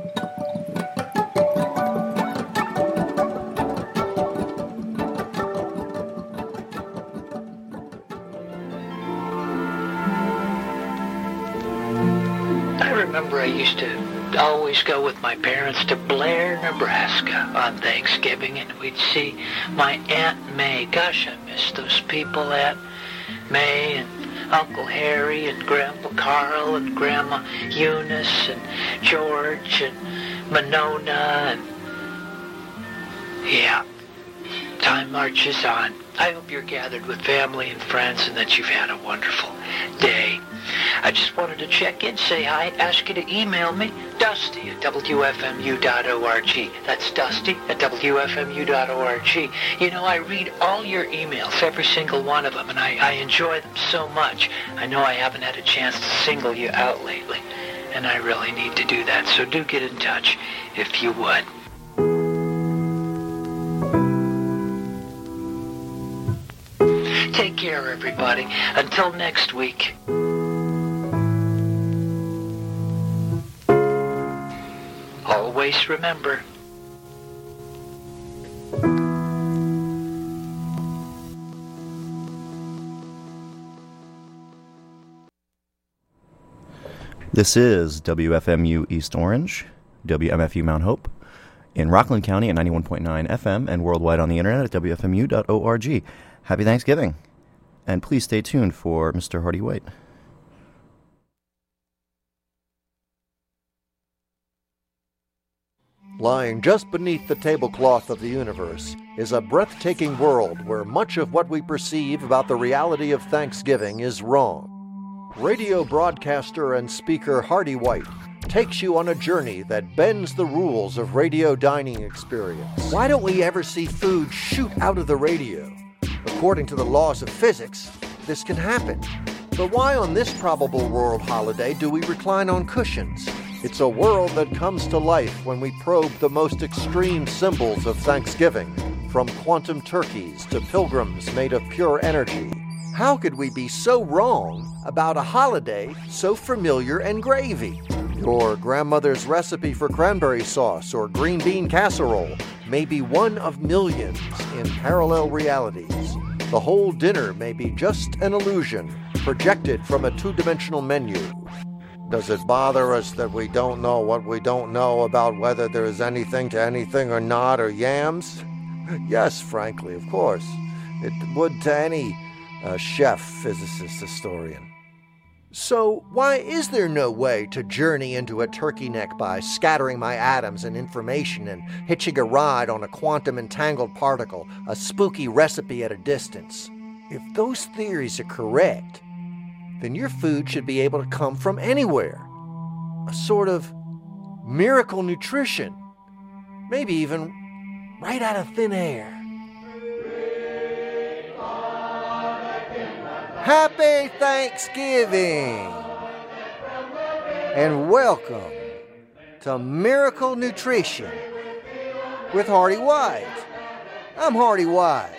I remember I used to always go with my parents to Blair, Nebraska on Thanksgiving, and we'd see my Aunt May. Gosh, I miss those people, Aunt May and Uncle Harry and Grandpa Carl and Grandma Eunice and George and Monona and... Yeah, time marches on. I hope you're gathered with family and friends and that you've had a wonderful day. I just wanted to check in, say hi, ask you to email me, Dusty at WFMU.org. That's Dusty at WFMU.org. You know, I read all your emails, every single one of them, and I enjoy them so much. I know I haven't had a chance to single you out lately, and I really need to do that, so do get in touch if you would. Take care, everybody. Until next week. Always remember. This is WFMU East Orange, WMFU Mount Hope, in Rockland County at 91.9 FM and worldwide on the internet at WFMU.org. Happy Thanksgiving, and please stay tuned for Mr. Hardy White. Lying just beneath the tablecloth of the universe is a breathtaking world where much of what we perceive about the reality of Thanksgiving is wrong. Radio broadcaster and speaker Hardy White takes you on a journey that bends the rules of radio dining experience. Why don't we ever see food shoot out of the radio? According to the laws of physics, this can happen. But why on this probable world holiday do we recline on cushions? It's a world that comes to life when we probe the most extreme symbols of Thanksgiving, from quantum turkeys to pilgrims made of pure energy. How could we be so wrong about a holiday so familiar and gravy? Your grandmother's recipe for cranberry sauce or green bean casserole may be one of millions in parallel realities. The whole dinner may be just an illusion projected from a two-dimensional menu. Does it bother us that we don't know what we don't know about whether there is anything to anything or not, or yams? Yes, frankly, of course. It would to any chef, physicist, historian. So why is there no way to journey into a turkey neck by scattering my atoms and information and hitching a ride on a quantum entangled particle, a spooky recipe at a distance? If those theories are correct, then your food should be able to come from anywhere. A sort of miracle nutrition. Maybe even right out of thin air. Happy Thanksgiving! And welcome to Miracle Nutrition with Hardy White. I'm Hardy White.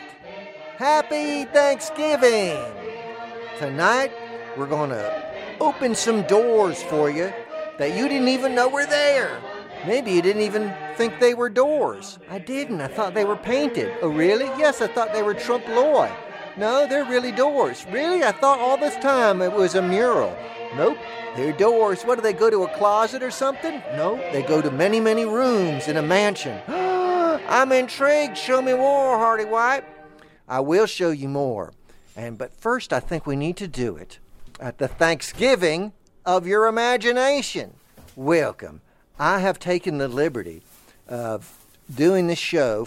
Happy Thanksgiving! Tonight, we're going to open some doors for you that you didn't even know were there. Maybe you didn't even think they were doors. I didn't. I thought they were painted. Oh, really? Yes, I thought they were trompe l'oeil. No, they're really doors. Really? I thought all this time it was a mural. Nope, they're doors. What, do they go to a closet or something? No, they go to many, many rooms in a mansion. I'm intrigued. Show me more, Hardy White. I will show you more. But first, I think we need to do it at the Thanksgiving of your imagination. Welcome. I have taken the liberty of doing this show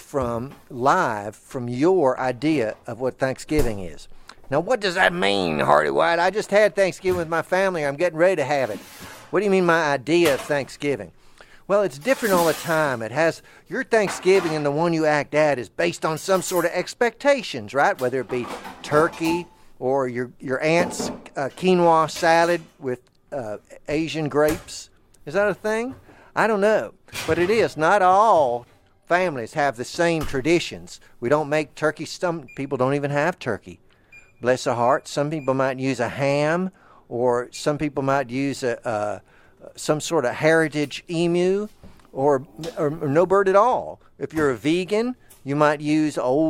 live from your idea of what Thanksgiving is. Now, what does that mean, Hardy White? I just had Thanksgiving with my family. I'm getting ready to have it. What do you mean, my idea of Thanksgiving? Well, it's different all the time. It has your Thanksgiving and the one you act at is based on some sort of expectations, right? Whether it be turkey or your aunt's quinoa salad with Asian grapes. Is that a thing? I don't know, but it is. Not all families have the same traditions. We don't make turkey. Some people don't even have turkey. Bless their heart. Some people might use a ham, or some people might use some sort of heritage emu, or no bird at all. If you're a vegan, you might use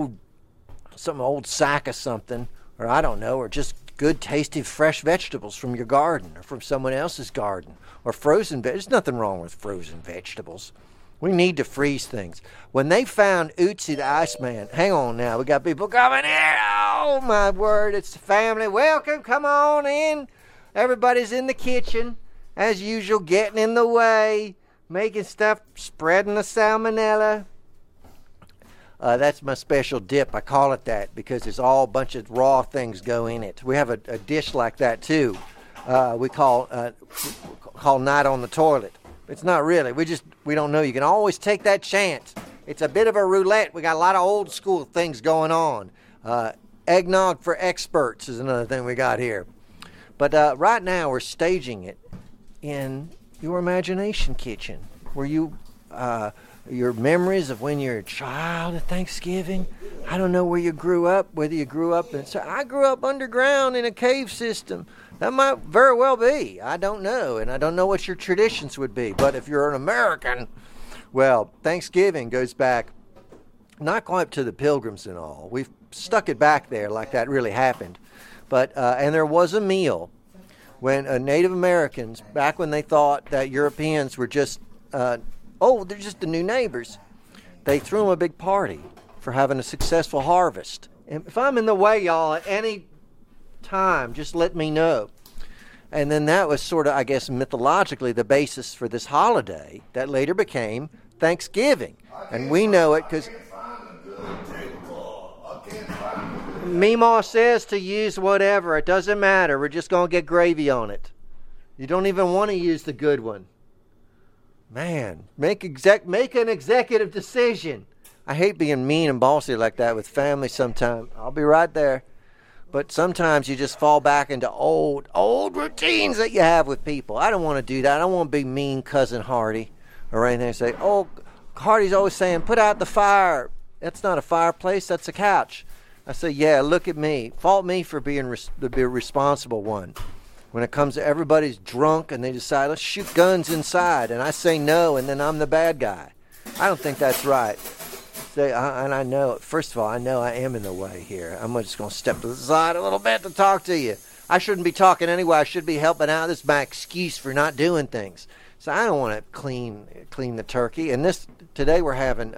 some old sack of something, or I don't know, or just good, tasty, fresh vegetables from your garden or from someone else's garden, or frozen vegetables. There's nothing wrong with frozen vegetables. We need to freeze things. When they found Ötzi the Iceman, hang on now, we got people coming in. Oh, my word, it's the family. Welcome, come on in. Everybody's in the kitchen, as usual, getting in the way, making stuff, spreading the salmonella. That's my special dip. I call it that because there's all a bunch of raw things go in it. We have a dish like that, too. We call Night on the Toilet. It's not really. We don't know. You can always take that chance. It's a bit of a roulette. We got a lot of old school things going on. Eggnog for experts is another thing we got here. But right now we're staging it in your imagination kitchen, where your memories of when you're a child at Thanksgiving. I don't know where you grew up, whether you grew up I grew up underground in a cave system. That might very well be. I don't know, and I don't know what your traditions would be. But if you're an American, well, Thanksgiving goes back not quite to the Pilgrims and all. We've stuck it back there like that really happened. But and there was a meal when Native Americans, back when they thought that Europeans were just, they're just the new neighbors, they threw them a big party for having a successful harvest. And if I'm in the way, y'all, at any time, just let me know. And then that was sort of, I guess, mythologically the basis for this holiday that later became Thanksgiving. And we know it because Meemaw says to use whatever. It doesn't matter. We're just going to get gravy on it. You don't even want to use the good one. Man, make an executive decision. I hate being mean and bossy like that with family sometimes. I'll be right there. But sometimes you just fall back into old routines that you have with people. I don't want to do that. I don't want to be mean cousin Hardy or anything. Say, Hardy's always saying, put out the fire. That's not a fireplace. That's a couch. I say, yeah, look at me. Fault me for being the responsible one. When it comes to everybody's drunk and they decide, let's shoot guns inside. And I say no, and then I'm the bad guy. I don't think that's right. And I know, first of all, I know I am in the way here. I'm just going to step to the side a little bit to talk to you. I shouldn't be talking anyway. I should be helping out. This is my excuse for not doing things. So I don't want to clean the turkey. And today we're having,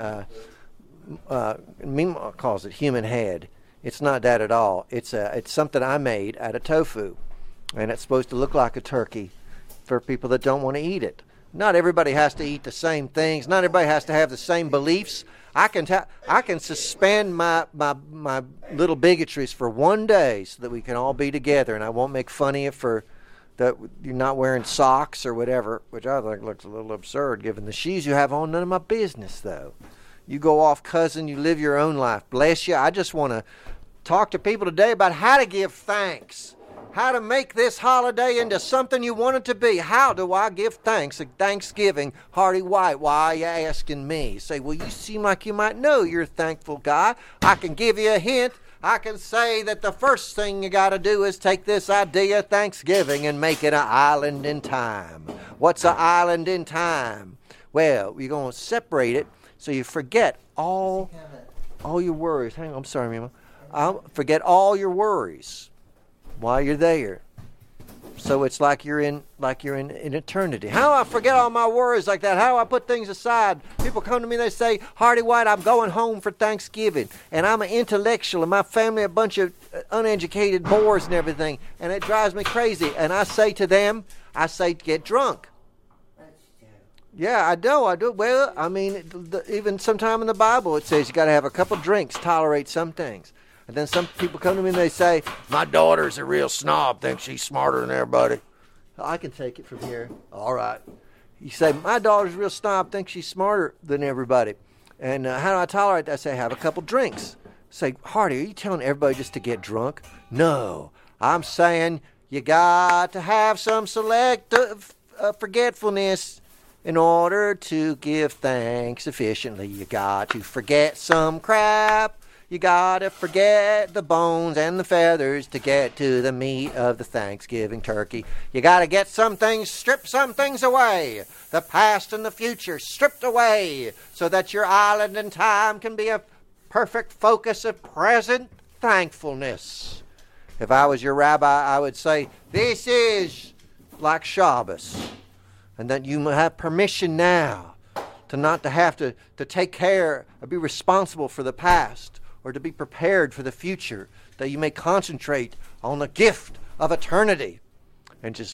Meemaw calls it human head. It's not that at all. It's something I made out of tofu. And it's supposed to look like a turkey for people that don't want to eat it. Not everybody has to eat the same things. Not everybody has to have the same beliefs. I can suspend my little bigotries for one day so that we can all be together, and I won't make fun of you for that you're not wearing socks or whatever, which I think looks a little absurd given the shoes you have on. None of my business, though. You go off, cousin. You live your own life. Bless you. I just want to talk to people today about how to give thanks. How to make this holiday into something you want it to be. How do I give thanks at Thanksgiving? Hardy White, why are you asking me? You say, well, you seem like you might know you're a thankful guy. I can give you a hint. I can say that the first thing you got to do is take this idea of Thanksgiving and make it an island in time. What's an island in time? Well, you're going to separate it so you forget all your worries. Hang on, I'm sorry, Mima. Forget all your worries while you're there. So it's like you're in eternity. How do I forget all my worries like that? How do I put things aside? People come to me and they say, Hardy White, I'm going home for Thanksgiving. And I'm an intellectual and my family a bunch of uneducated bores and everything. And it drives me crazy. And I say to them, get drunk. Yeah, I do. Well, I mean, even sometime in the Bible it says you got to have a couple drinks, tolerate some things. And then some people come to me and they say, my daughter's a real snob, thinks she's smarter than everybody. I can take it from here. All right. You say, my daughter's a real snob, thinks she's smarter than everybody. And how do I tolerate that? I say, have a couple drinks. Say, Hardy, are you telling everybody just to get drunk? No. I'm saying you got to have some selective forgetfulness in order to give thanks efficiently. You got to forget some crap. You gotta forget the bones and the feathers to get to the meat of the Thanksgiving turkey. You gotta get some things, strip some things away. The past and the future stripped away so that your island in time can be a perfect focus of present thankfulness. If I was your rabbi, I would say, this is like Shabbos. And that you have permission now to not to have to take care or be responsible for the past, or to be prepared for the future, that you may concentrate on the gift of eternity and just